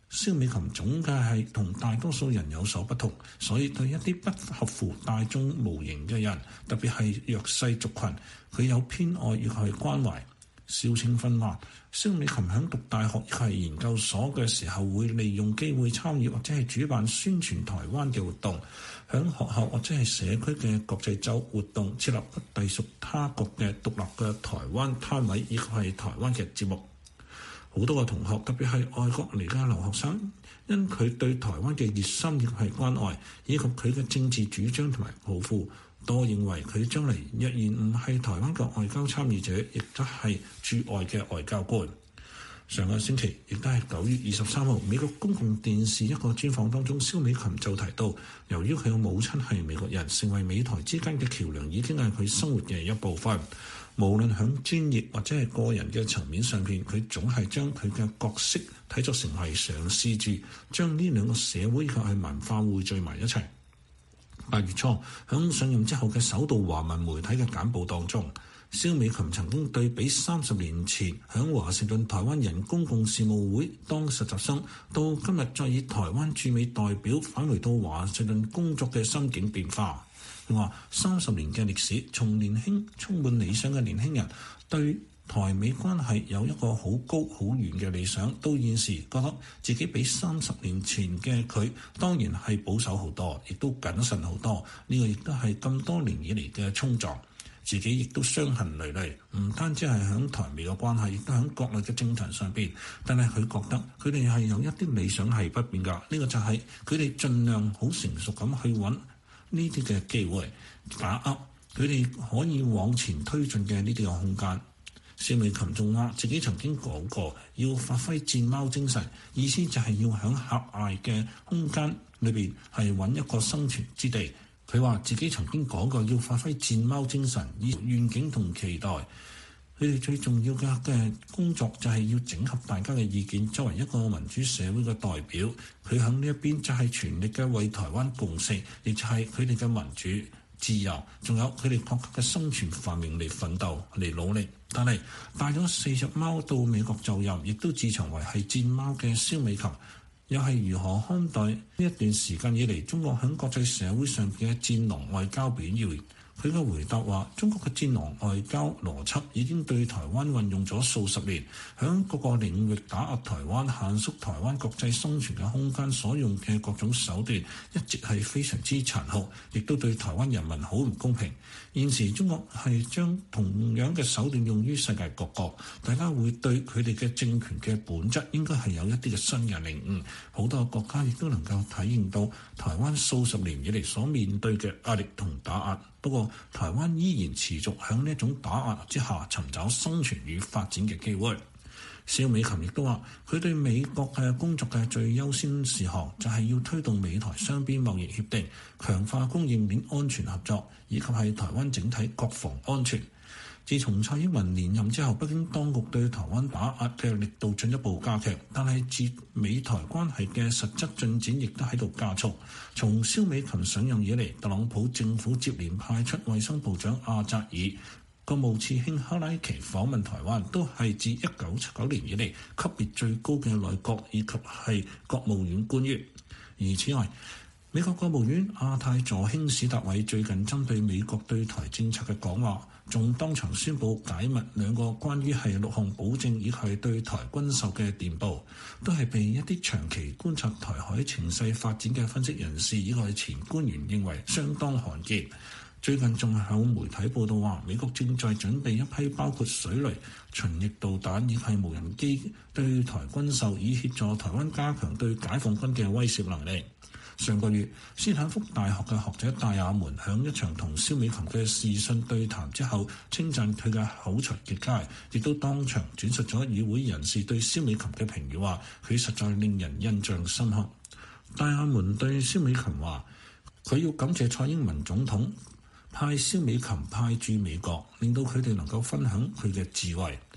蕭美琴總計係同大多數人有所不同，所以對一啲不合乎大眾模型嘅人，特別係弱勢族群，佢有偏愛亦係關懷。蕭清芬話：蕭美琴響讀大學亦係研究所嘅時候，會利用機會參與或者係主辦宣傳台灣嘅活動，響學校或者係社區嘅國際週活動設立不隸屬他國嘅獨立嘅台灣攤位，亦係台灣嘅節目。好多個同學，特別係外國嚟嘅留學生，因佢對台灣嘅熱心亦係關愛，以及佢嘅政治主張同埋抱負，多認為佢將嚟若然唔係台灣嘅外交參與者，亦都係駐外嘅外交官。上個星期亦都係九月二十三號，美國公共電視一個專訪當中，蕭美琴就提到，由於佢嘅母親係美國人，成為美台之間嘅橋梁已經係佢生活嘅一部分。無論喺專業或者係個人嘅層面上邊，佢總係將佢嘅角色睇作成係嘗試住將呢兩個社會及係文化匯聚埋一齊。八月初，喺上任之後嘅首度華文媒體嘅簡報當中，蕭美琴曾經對比三十年前喺華盛頓台灣人公共事務會當實習生，到今日再以台灣駐美代表返回到華盛頓工作嘅心境變化。佢話：三十年嘅歷史，從年輕充滿理想嘅年輕人對台美關係有一個好高好遠嘅理想，到現時覺得自己比三十年前嘅佢當然係保守好多，亦都謹慎好多。呢、這個亦都係咁多年以嚟嘅衝撞，自己亦都傷痕累累。唔單止係響台美嘅關係，亦都響國內嘅政壇上邊。但係佢覺得佢哋係有一啲理想係不變㗎。呢、這個就係佢哋盡量好成熟咁去揾呢啲嘅機會，把握佢哋可以往前推進嘅呢啲嘅空間。蕭美琴仲話自己曾經講過，要發揮戰貓精神，意思就係要喺狹隘嘅空間裏邊係揾一個生存之地。佢話自己曾經講過要發揮戰貓精神，以願景同期待。佢哋最重要嘅嘅工作就係要整合大家嘅意見，作為一個民主社會嘅代表，佢喺呢一邊就係全力嘅為台灣共識，亦就係佢哋嘅民主自由，仲有佢哋國家嘅生存繁榮嚟奮鬥嚟努力。但係帶咗四隻貓到美國就任，亦都自稱為係戰貓嘅蕭美琴，又係如何看待呢一段時間以嚟中國喺國際社會上嘅戰狼外交表現？佢嘅回答話：中國嘅戰狼外交邏輯已經對台灣運用咗數十年，響各個領域打壓台灣、限縮台灣國際生存嘅空間所用嘅各種手段，一直係非常之殘酷，亦都對台灣人民好唔公平。現時中國係將同樣嘅手段用於世界各國，大家會對佢哋嘅政權嘅本質應該係有一啲嘅新嘅領悟。好多國家亦都能夠體驗到台灣數十年以嚟所面對嘅壓力同打壓。不過，台灣依然持續喺呢一種打壓之下尋找生存與發展嘅機會。蕭美琴亦都話，佢對美國嘅工作嘅最優先事項就係要推動美台雙邊貿易協定，強化供應鏈安全合作，以及係台灣整體國防安全。自從蔡英文連任之後，北京當局對台灣打壓嘅力度進一步加劇，但係自美台關係嘅實質進展亦都喺度加速。從蕭美琴上任以嚟，特朗普政府接連派出衛生部長阿扎爾、國務次卿克拉奇訪問台灣，都係自一九七九年以嚟級別最高嘅內閣以及係國務院官員。而此外，美國國務院亞太助卿史達偉最近針對美國對台政策嘅講話，仲當場宣布解密兩個關於係六項保證以及係對台軍售嘅電報，都係被一啲長期觀察台海情勢發展嘅分析人士以及係前官員認為相當罕見。最近仲有媒體報道話，美國正在準備一批包括水雷、巡弋導彈以及無人機對台軍售，以協助台灣加強對解放軍嘅威懾能力。上個月，斯坦福大學嘅學者戴亞門響一場同蕭美琴嘅視訊對談之後，稱讚佢嘅口才極佳，亦都當場轉述咗議會人士對蕭美琴嘅評語，話佢實在令人印象深刻。戴亞門對蕭美琴話，佢要感謝蔡英文總統派蕭美琴派駐美國，令到佢哋能夠分享佢嘅智慧。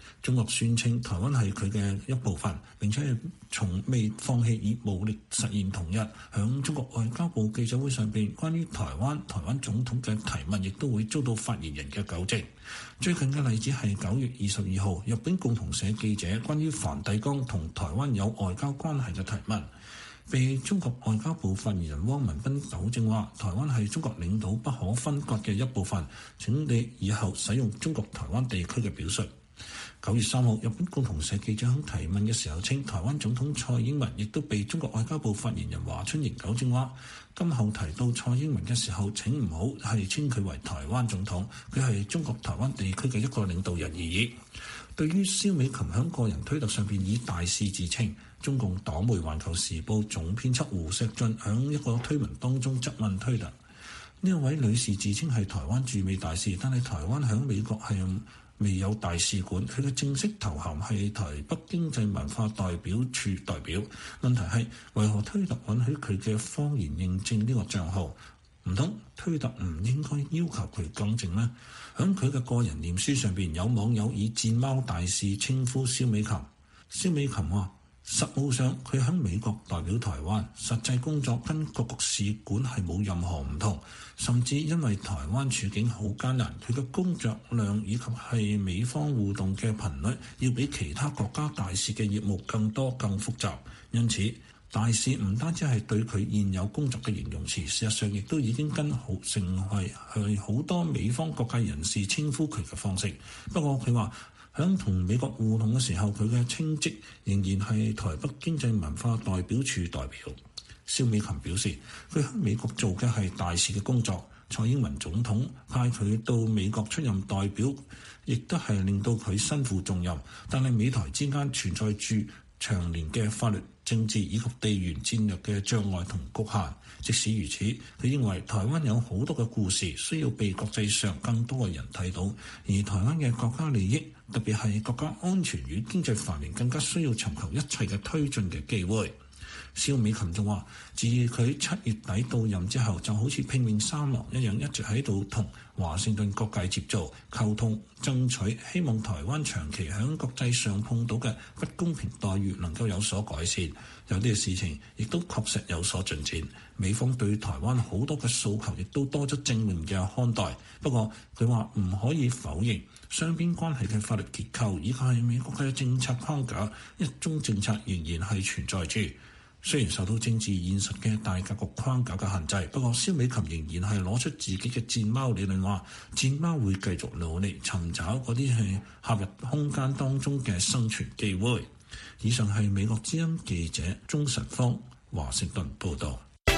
中國宣稱台灣係佢嘅一部分，並且係從未放棄以武力實現統一。響中國外交部記者會上邊，關於台灣台灣總統嘅提問亦都會遭到發言人嘅糾正。最近嘅例子係九月二十二號，日本共同社記者關於梵蒂岡同台灣有外交關係嘅提問，被中國外交部發言人汪文斌糾正話，台灣係中國領土不可分割嘅一部分，請你以後使用中國台灣地區嘅表述。九月三號，日本共同社記者喺提問嘅時候稱，台灣總統蔡英文亦都被中國外交部發言人華春瑩糾正話，今後提到蔡英文嘅時候，請唔好係稱佢為台灣總統，佢係中國台灣地區嘅一個領導人而已。對於蕭美琴喺個人推特上邊以大使自稱，中共黨媒《環球時報》總編輯胡錫進喺一個推文當中質問推特，呢一位女士自稱係台灣駐美大使，但係台灣喺美國係未有大使館，佢嘅正式頭銜係台北經濟文化代表處代表。問題係為何推特允許佢嘅謊言認證呢個帳號？唔通推特唔應該要求佢更正咩？喺佢嘅個人臉書上邊，有網友以賤貓大使稱呼蕭美琴。蕭美琴話：實務上佢喺美國代表台灣，實際工作跟各國使館係冇任何唔同，甚至因為台灣處境好艱難，佢嘅工作量以及係美方互動嘅頻率，要比其他國家大使嘅業務更多更複雜。因此，大使唔單止係對佢現有工作嘅形容詞，事實上亦都已經跟好成為係好多美方各界人士稱呼佢嘅方式。不過佢話，響同美國互動嘅時候，佢嘅稱職仍然係台北經濟文化代表處代表。蕭美琴表示，佢喺美國做嘅係大使嘅工作，蔡英文總統派佢到美國出任代表，亦都係令到佢身負重任。但係美台之間存在住長年嘅法律、政治以及地緣戰略嘅障礙同局限。即使如此，佢認為台灣有好多嘅故事需要被國際上更多嘅人睇到，而台灣嘅國家利益，特別係國家安全與經濟繁榮，更加需要尋求一切嘅推進嘅機會。蕭美琴仲話，自佢七月底到任之後，就好似拼命三郎一樣，一直喺度同華盛頓各界接觸、溝通、爭取，希望台灣長期喺國際上碰到嘅不公平待遇能夠有所改善。有啲嘅事情亦都確實有所進展。美方對台灣好多嘅訴求亦都多咗正面嘅看待。不過佢話唔可以否認雙邊關係嘅法律結構以及係美國嘅政策框架，一中政策仍然係存在住。雖然受到政治現實嘅大格局框架嘅限制，不過蕭美琴仍然係攞出自己嘅賤貓理論，話賤貓會繼續努力尋找嗰啲係合入空間當中嘅生存機會。以上係美國之音記者鍾實芳華盛頓報導。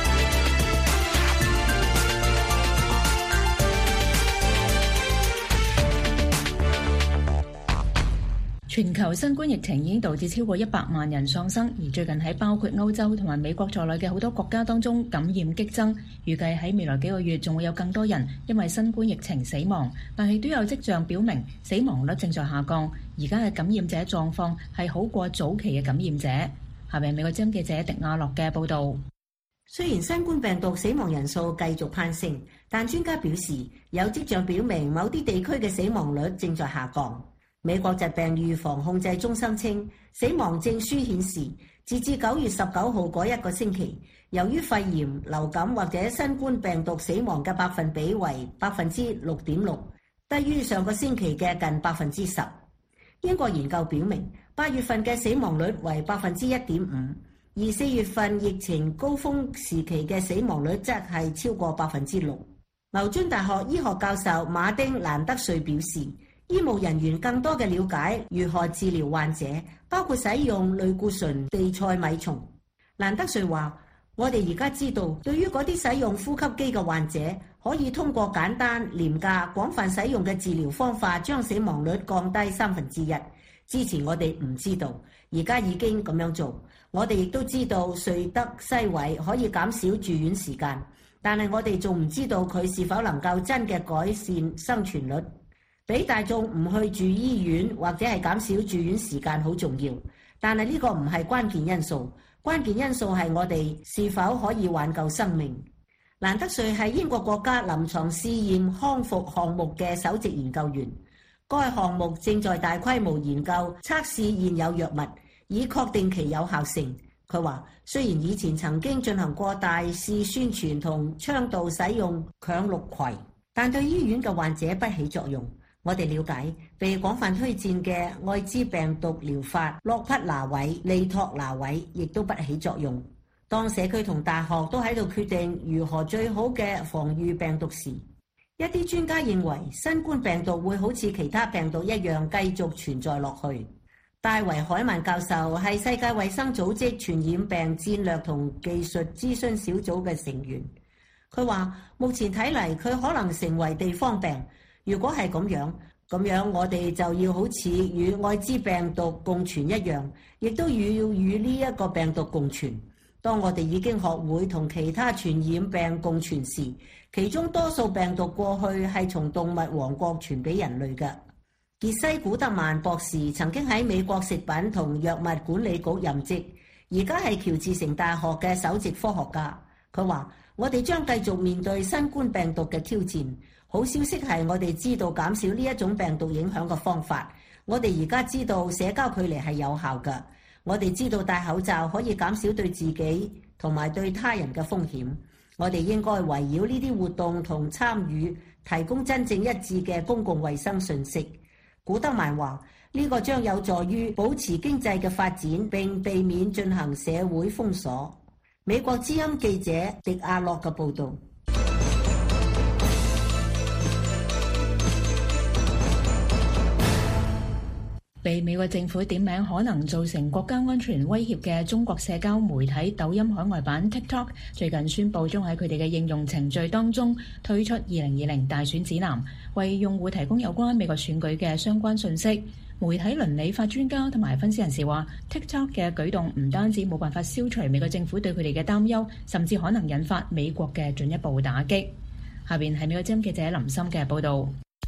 全球新冠疫情已經導致超過一百萬人喪生，而最近喺包括歐洲同埋美國在內嘅好多國家當中感染激增，預計喺未來幾個月仲會有更多人因為新冠疫情死亡，但係都有跡象表明死亡率正在下降，而家嘅感染者狀況係好過早期嘅感染者。下面美國之音記者狄亞洛嘅報導。 雖然新冠病毒死亡人數繼續攀升，但專家表示有跡象表明某啲地區嘅死亡率正在下降。美國疾病預防控制中心稱，死亡證書顯示，截至九月十九號嗰一個星期，由於肺炎、流感或者新冠病毒死亡嘅百分比為百分之六點六，低於上個星期嘅近百分之十。英國研究表明，八月份嘅死亡率為百分之一點五，而四月份疫情高峰時期嘅死亡率則係超過百分之六。牛津大學醫學教授馬丁蘭德瑞表示，醫務人員更多嘅了解如何治療患者，包括使用類固醇地塞米松。蘭德瑞話，我哋而家知道，對於嗰啲使用呼吸機嘅患者，可以通過簡單、廉價、廣泛使用嘅治療方法，將死亡率降低三分之一。之前我哋唔知道，而家已經咁樣做。我哋亦都知道瑞德西韋可以減少住院時間，但係我哋仲唔知道佢是否能夠真嘅改善生存率。俾大眾唔去住醫院或者係減少住院時間好重要，但係呢個唔係關鍵因素，關鍵因素係我哋是否可以挽救生命。蘭德瑞係英國國家臨床試驗康復項目嘅首席研究員， 該項目正在大規模研究測試現有藥物，以確定其有效性。佢話：雖然以前曾經進行過大肆宣傳同倡導使用羥氯喹，但對醫院嘅患者不起作用。我哋了解被廣泛推薦嘅愛滋病毒療法洛匹那韋、利托那韋亦都不起作用。當社區同大學都喺度決定如何最好嘅防禦病毒時，一啲專家認為新冠病毒會好似其他病毒一樣繼續存在落去。戴維海曼教授係世界衛生組織傳染病戰略同技術諮詢小組嘅成員。佢話：目前睇嚟佢可能成為地方病。如果係咁樣，咁樣我哋就要好似與愛滋病毒共存一樣，亦都要與呢一個病毒共存。當我哋已經學會同其他傳染病共存時，其中多數病毒過去係從動物王國傳俾人類嘅。傑西古德曼博士曾經喺美國食品同藥物管理局任職，而家係喬治城大學嘅首席科學家。佢話：我哋將繼續面對新冠病毒嘅挑戰。好消息係我哋知道減少呢一種病毒影響嘅方法。我哋而家知道社交距離係有效嘅。我哋知道戴口罩可以減少對自己同埋對他人嘅風險。我哋應該圍繞呢啲活動同參與，提供真正一致嘅公共衛生信息。古德曼話：呢個將有助於保持經濟嘅發展，並避免進行社會封鎖。美國之音記者迪亞洛嘅報導。 被美國政府點名可能造成國家安全威脅嘅中國社交媒體抖音海外版 TikTok 最近宣布將喺佢哋嘅應用程序當中推出二零二零大選指南，為用戶提供有關美國選舉嘅相關信息。媒體倫理法專家同埋分析人士話 TikTok 嘅舉動唔單止冇辦法消除美國政府對佢哋嘅擔憂，甚至可能引發美國嘅進一步打擊。下邊係美國之音記者林森嘅報導。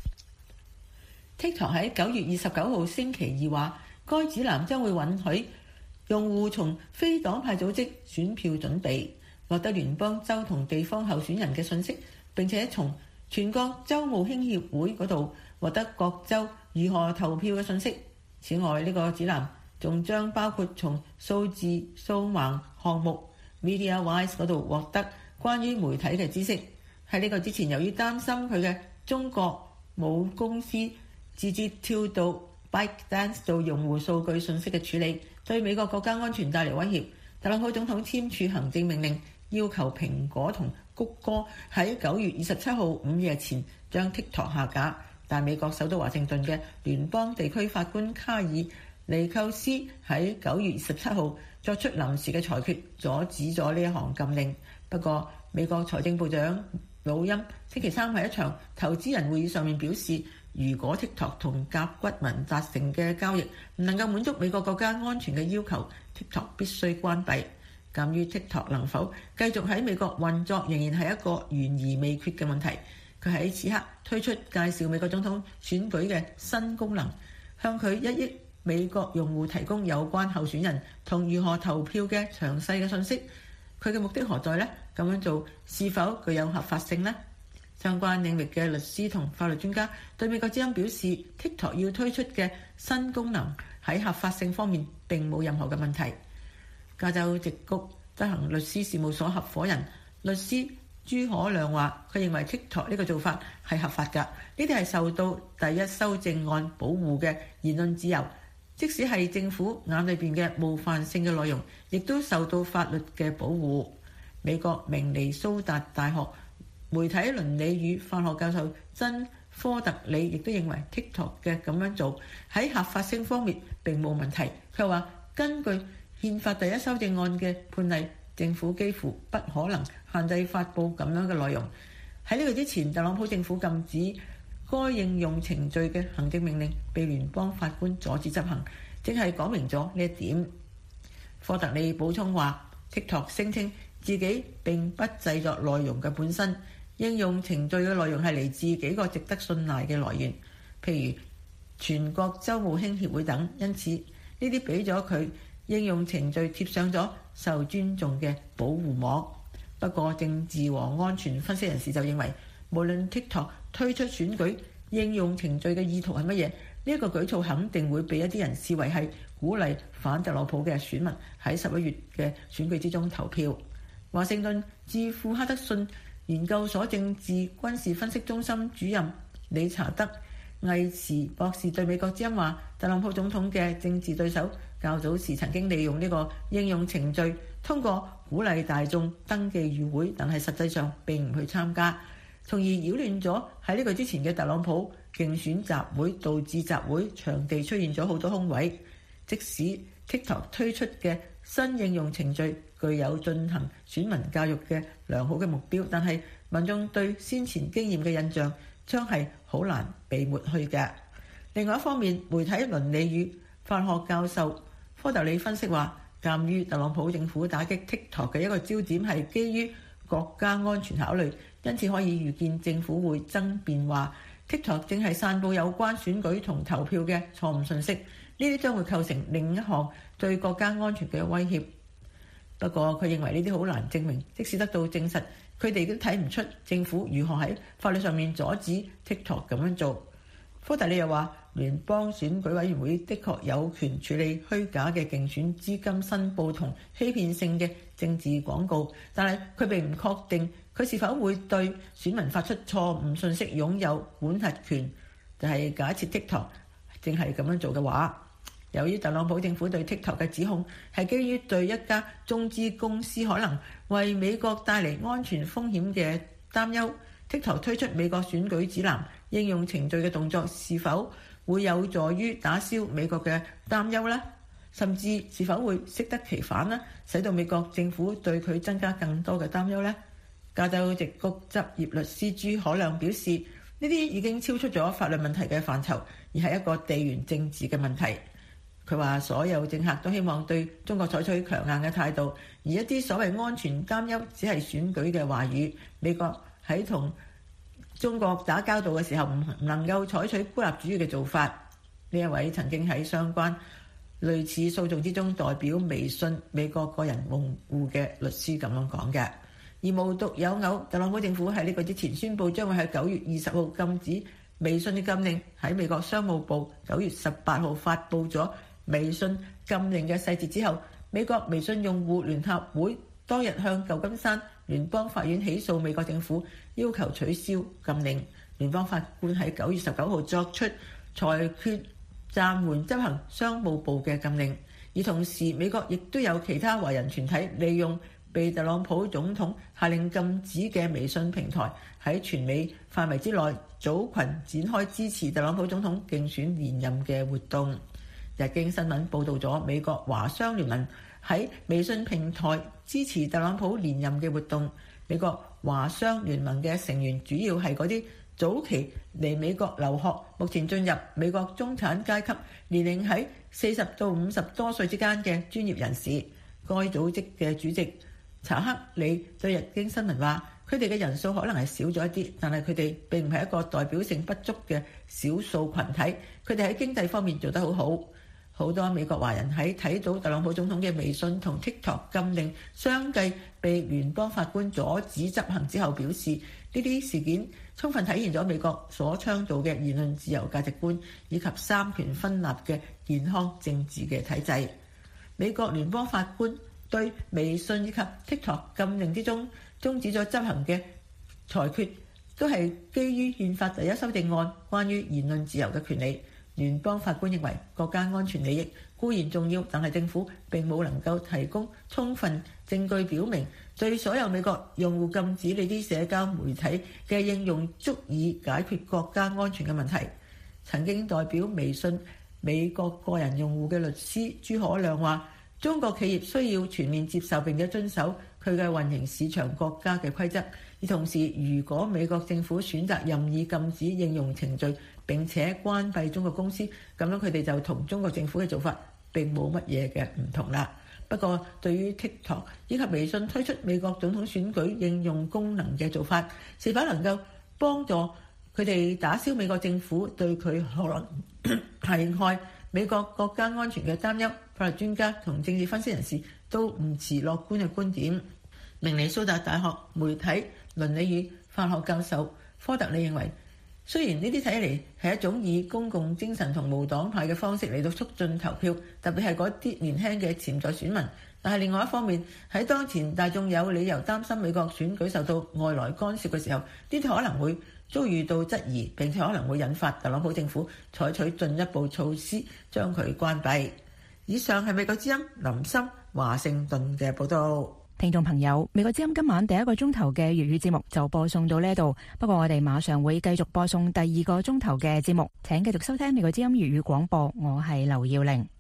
TikTok 喺九月二十九號星期二話，該指南將會允許用戶從非黨派組織選票準備，獲得聯邦州同地方候選人嘅信息，並且從全國州務卿協會嗰度獲得各州如何投票嘅信息。此外，呢個指南仲將包括從數字數碼項目 MediaWise 嗰度獲得關於媒體嘅知識。喺呢個之前，由於擔心佢嘅中國母公司字節跳動 ByteDance 到用戶數據信息嘅處理，對美國國家安全帶嚟威脅。特朗普總統簽署行政命令，要求蘋果同谷歌喺九月二十七號午夜前將 TikTok 下架。但美國首都華盛頓嘅聯邦地區法官卡爾尼寇斯喺九月二十七號作出臨時嘅裁決，阻止咗呢一項禁令。不過，美國財政部長魯欽星期三喺一場投資人會議上面表示，如果 TikTok 同甲骨文達成嘅交易唔能夠滿足美國國家安全嘅要求， TikTok 必須關閉。鑑於 TikTok 能否繼續喺美國運作仍然係一個懸而未決嘅問題，佢喺此刻推出介紹美國總統選舉嘅新功能，向佢一億美國用戶提供有關候選人同如何投票嘅詳細嘅信息。佢嘅目的何在呢？咁樣做是否具有合法性呢？相關領域嘅律師同法律專家對美國之音表示， TikTok 要推出嘅新功能喺合法性方面並冇任何嘅問題。加州矽谷執行律師事務所合夥人律師朱可亮話，佢認為 TikTok 呢個做法係合法㗎，呢啲係受到第一修正案保護嘅言論自由，即使係政府眼裏邊嘅冒犯性嘅內容，亦都受到法律嘅保護。美國明尼蘇達大學媒體倫理與法學教授珍科特里亦都認為 TikTok 嘅咁樣做喺合法性方面並冇問題。佢話根據憲法第一修正案嘅判例，政府幾乎不可能限制發布咁樣嘅內容。喺呢個之前，特朗普政府禁止該應用程序嘅行政命令被聯邦法官阻止執行，正係講明咗呢一點。科特里補充話， TikTok 聲稱自己並不製作內容嘅本身，應用程序嘅內容係嚟自幾個值得信賴嘅來源，譬如全國州務卿協會等，因此呢啲俾咗佢應用程序貼上咗受尊重嘅保護膜。不過政治和安全分析人士就認為，無論 TikTok 推出選舉應用程序嘅意圖係乜嘢？呢一個舉措肯定會被一啲人視為係鼓勵反特朗普嘅選民喺十一月嘅選舉之中投票。華盛頓智庫哈德遜研究所政治軍事分析中心主任理查德魏茨博士對美國之音話，特朗普總統嘅政治對手較早時曾經利用呢個應用程序，通過鼓勵大眾登記與會，但係實際上並唔去參加，從而擾亂咗喺呢個之前嘅特朗普競選集會，導致集會場地出現咗好多空位。即使 TikTok 推出嘅新應用程序具有進行選民教育嘅良好嘅目標，但係民眾對先前經驗嘅印象將係好難被抹去嘅。另外一方面，媒體倫理與法學教授科特里分析話，鑑於特朗普政府打擊 TikTok 嘅一個焦點係基於國家安全考慮，因此可以預見政府會爭辯話 TikTok 正係散佈有關選舉同投票嘅錯誤信息，呢啲將會構成另一項對國家安全嘅威脅。不過佢認為呢啲好難證明，即使得到證實，佢哋都睇唔出政府如何喺法律上面阻止 TikTok 咁樣做。科特里又話，聯邦選舉委員會的確有權處理虛假嘅競選資金申報同欺騙性嘅政治廣告，但係佢並唔確定佢是否會對選民發出錯誤信息擁有管轄權。就係假設 TikTok 正係咁樣做嘅話，由於特朗普政府對 TikTok 嘅指控係基於對一家中資公司可能為美國帶嚟安全風險嘅擔憂， TikTok 推出美國選舉指南應用程序嘅動作是否會有助於打消美國嘅擔憂呢？甚至是否會適得其反呢？使到美國政府對佢增加更多嘅擔憂呢？加州矽谷執業律師朱可亮表示，呢啲已經超出咗法律問題嘅範疇，而係一個地緣政治嘅問題。佢話所有政客都希望對中國採取強硬嘅態度，而一啲所謂安全擔憂只係選舉嘅話語。美國喺同中國打交道嘅時候唔能夠採取孤立主義嘅做法。呢一位曾經喺相關類似訴訟之中代表微信美國個人用戶嘅律師咁樣講嘅。而無獨有偶，特朗普政府喺呢個之前宣布將會喺九月二十號禁止微信嘅禁令。喺美國商務部九月十八號發布咗微信禁令嘅細節之後，美國微信用戶聯合會當日向舊金山聯邦法院起訴美國政府，要求取消禁令。聯邦法官喺九月十九號作出裁決，暫緩執行商務部嘅禁令。而同時，美國亦都有其他華人團體利用被特朗普總統下令禁止嘅微信平台，喺全美範圍之內組群展開支持特朗普總統競選連任嘅活動。日經新聞報導咗美國華商聯盟喺微信平台支持特朗普連任嘅活動。美國華商聯盟嘅成員主要係嗰啲早期嚟美國留學，目前進入美國中產階級，年齡喺四十到五十多歲之間嘅專業人士。該組織嘅主席查克里對日經新聞話，佢哋嘅人數可能係少咗一啲，但係佢哋並唔係一個代表性不足嘅少數群體。佢哋喺經濟方面做得好好。好多美國華人喺睇到特朗普總統嘅微信同 TikTok 禁令相繼被聯邦法官阻止執行之後，表示呢啲事件充分體現咗美國所倡導嘅言論自由價值觀以及三權分立嘅健康政治嘅體制。美國聯邦法官對微信以及 TikTok 禁令之中終止咗執行嘅裁決，都係基於憲法第一修訂案關於言論自由嘅權利。聯邦法官認為國家安全利益固然重要，但係政府並冇能夠提供充分證據表明對所有美國用戶禁止呢啲社交媒體嘅應用足以解決國家安全嘅問題。曾經代表微信美國個人用戶嘅律師朱可亮話，中國企業需要全面接受並且遵守佢嘅運營市場國家嘅規則，而同時如果美國政府選擇任意禁止應用程序並且關閉中國公司，咁樣佢哋就同中國政府嘅做法並冇乜嘢嘅唔同啦。不過對於 TikTok 以及微信推出美國總統選舉應用功能嘅做法，是否能夠幫助佢哋打消美國政府對佢可能危害美國國家安全嘅擔憂，法律專家同政治分析人士都唔持樂觀嘅觀點。明尼蘇達大學媒體倫理與法學教授科特里認為， 雖然呢啲睇嚟係一種以公共精神同無黨派嘅方式嚟到促進投票，特別係嗰啲年輕嘅潛在選民，但係另外一方面，喺當前大眾有理由擔心美國選舉受到外來干涉嘅時候，呢啲可能會遭遇到質疑，並且可能會引發特朗普政府採取進一步措施將佢關閉。以上係美國之音林森華盛頓嘅報導。 聽眾朋友，美國之音今晚第一個鐘頭嘅粵語節目就播送到呢度，不過我哋馬上會繼續播送第二個鐘頭嘅節目，請繼續收聽美國之音粵語廣播，我係劉耀玲。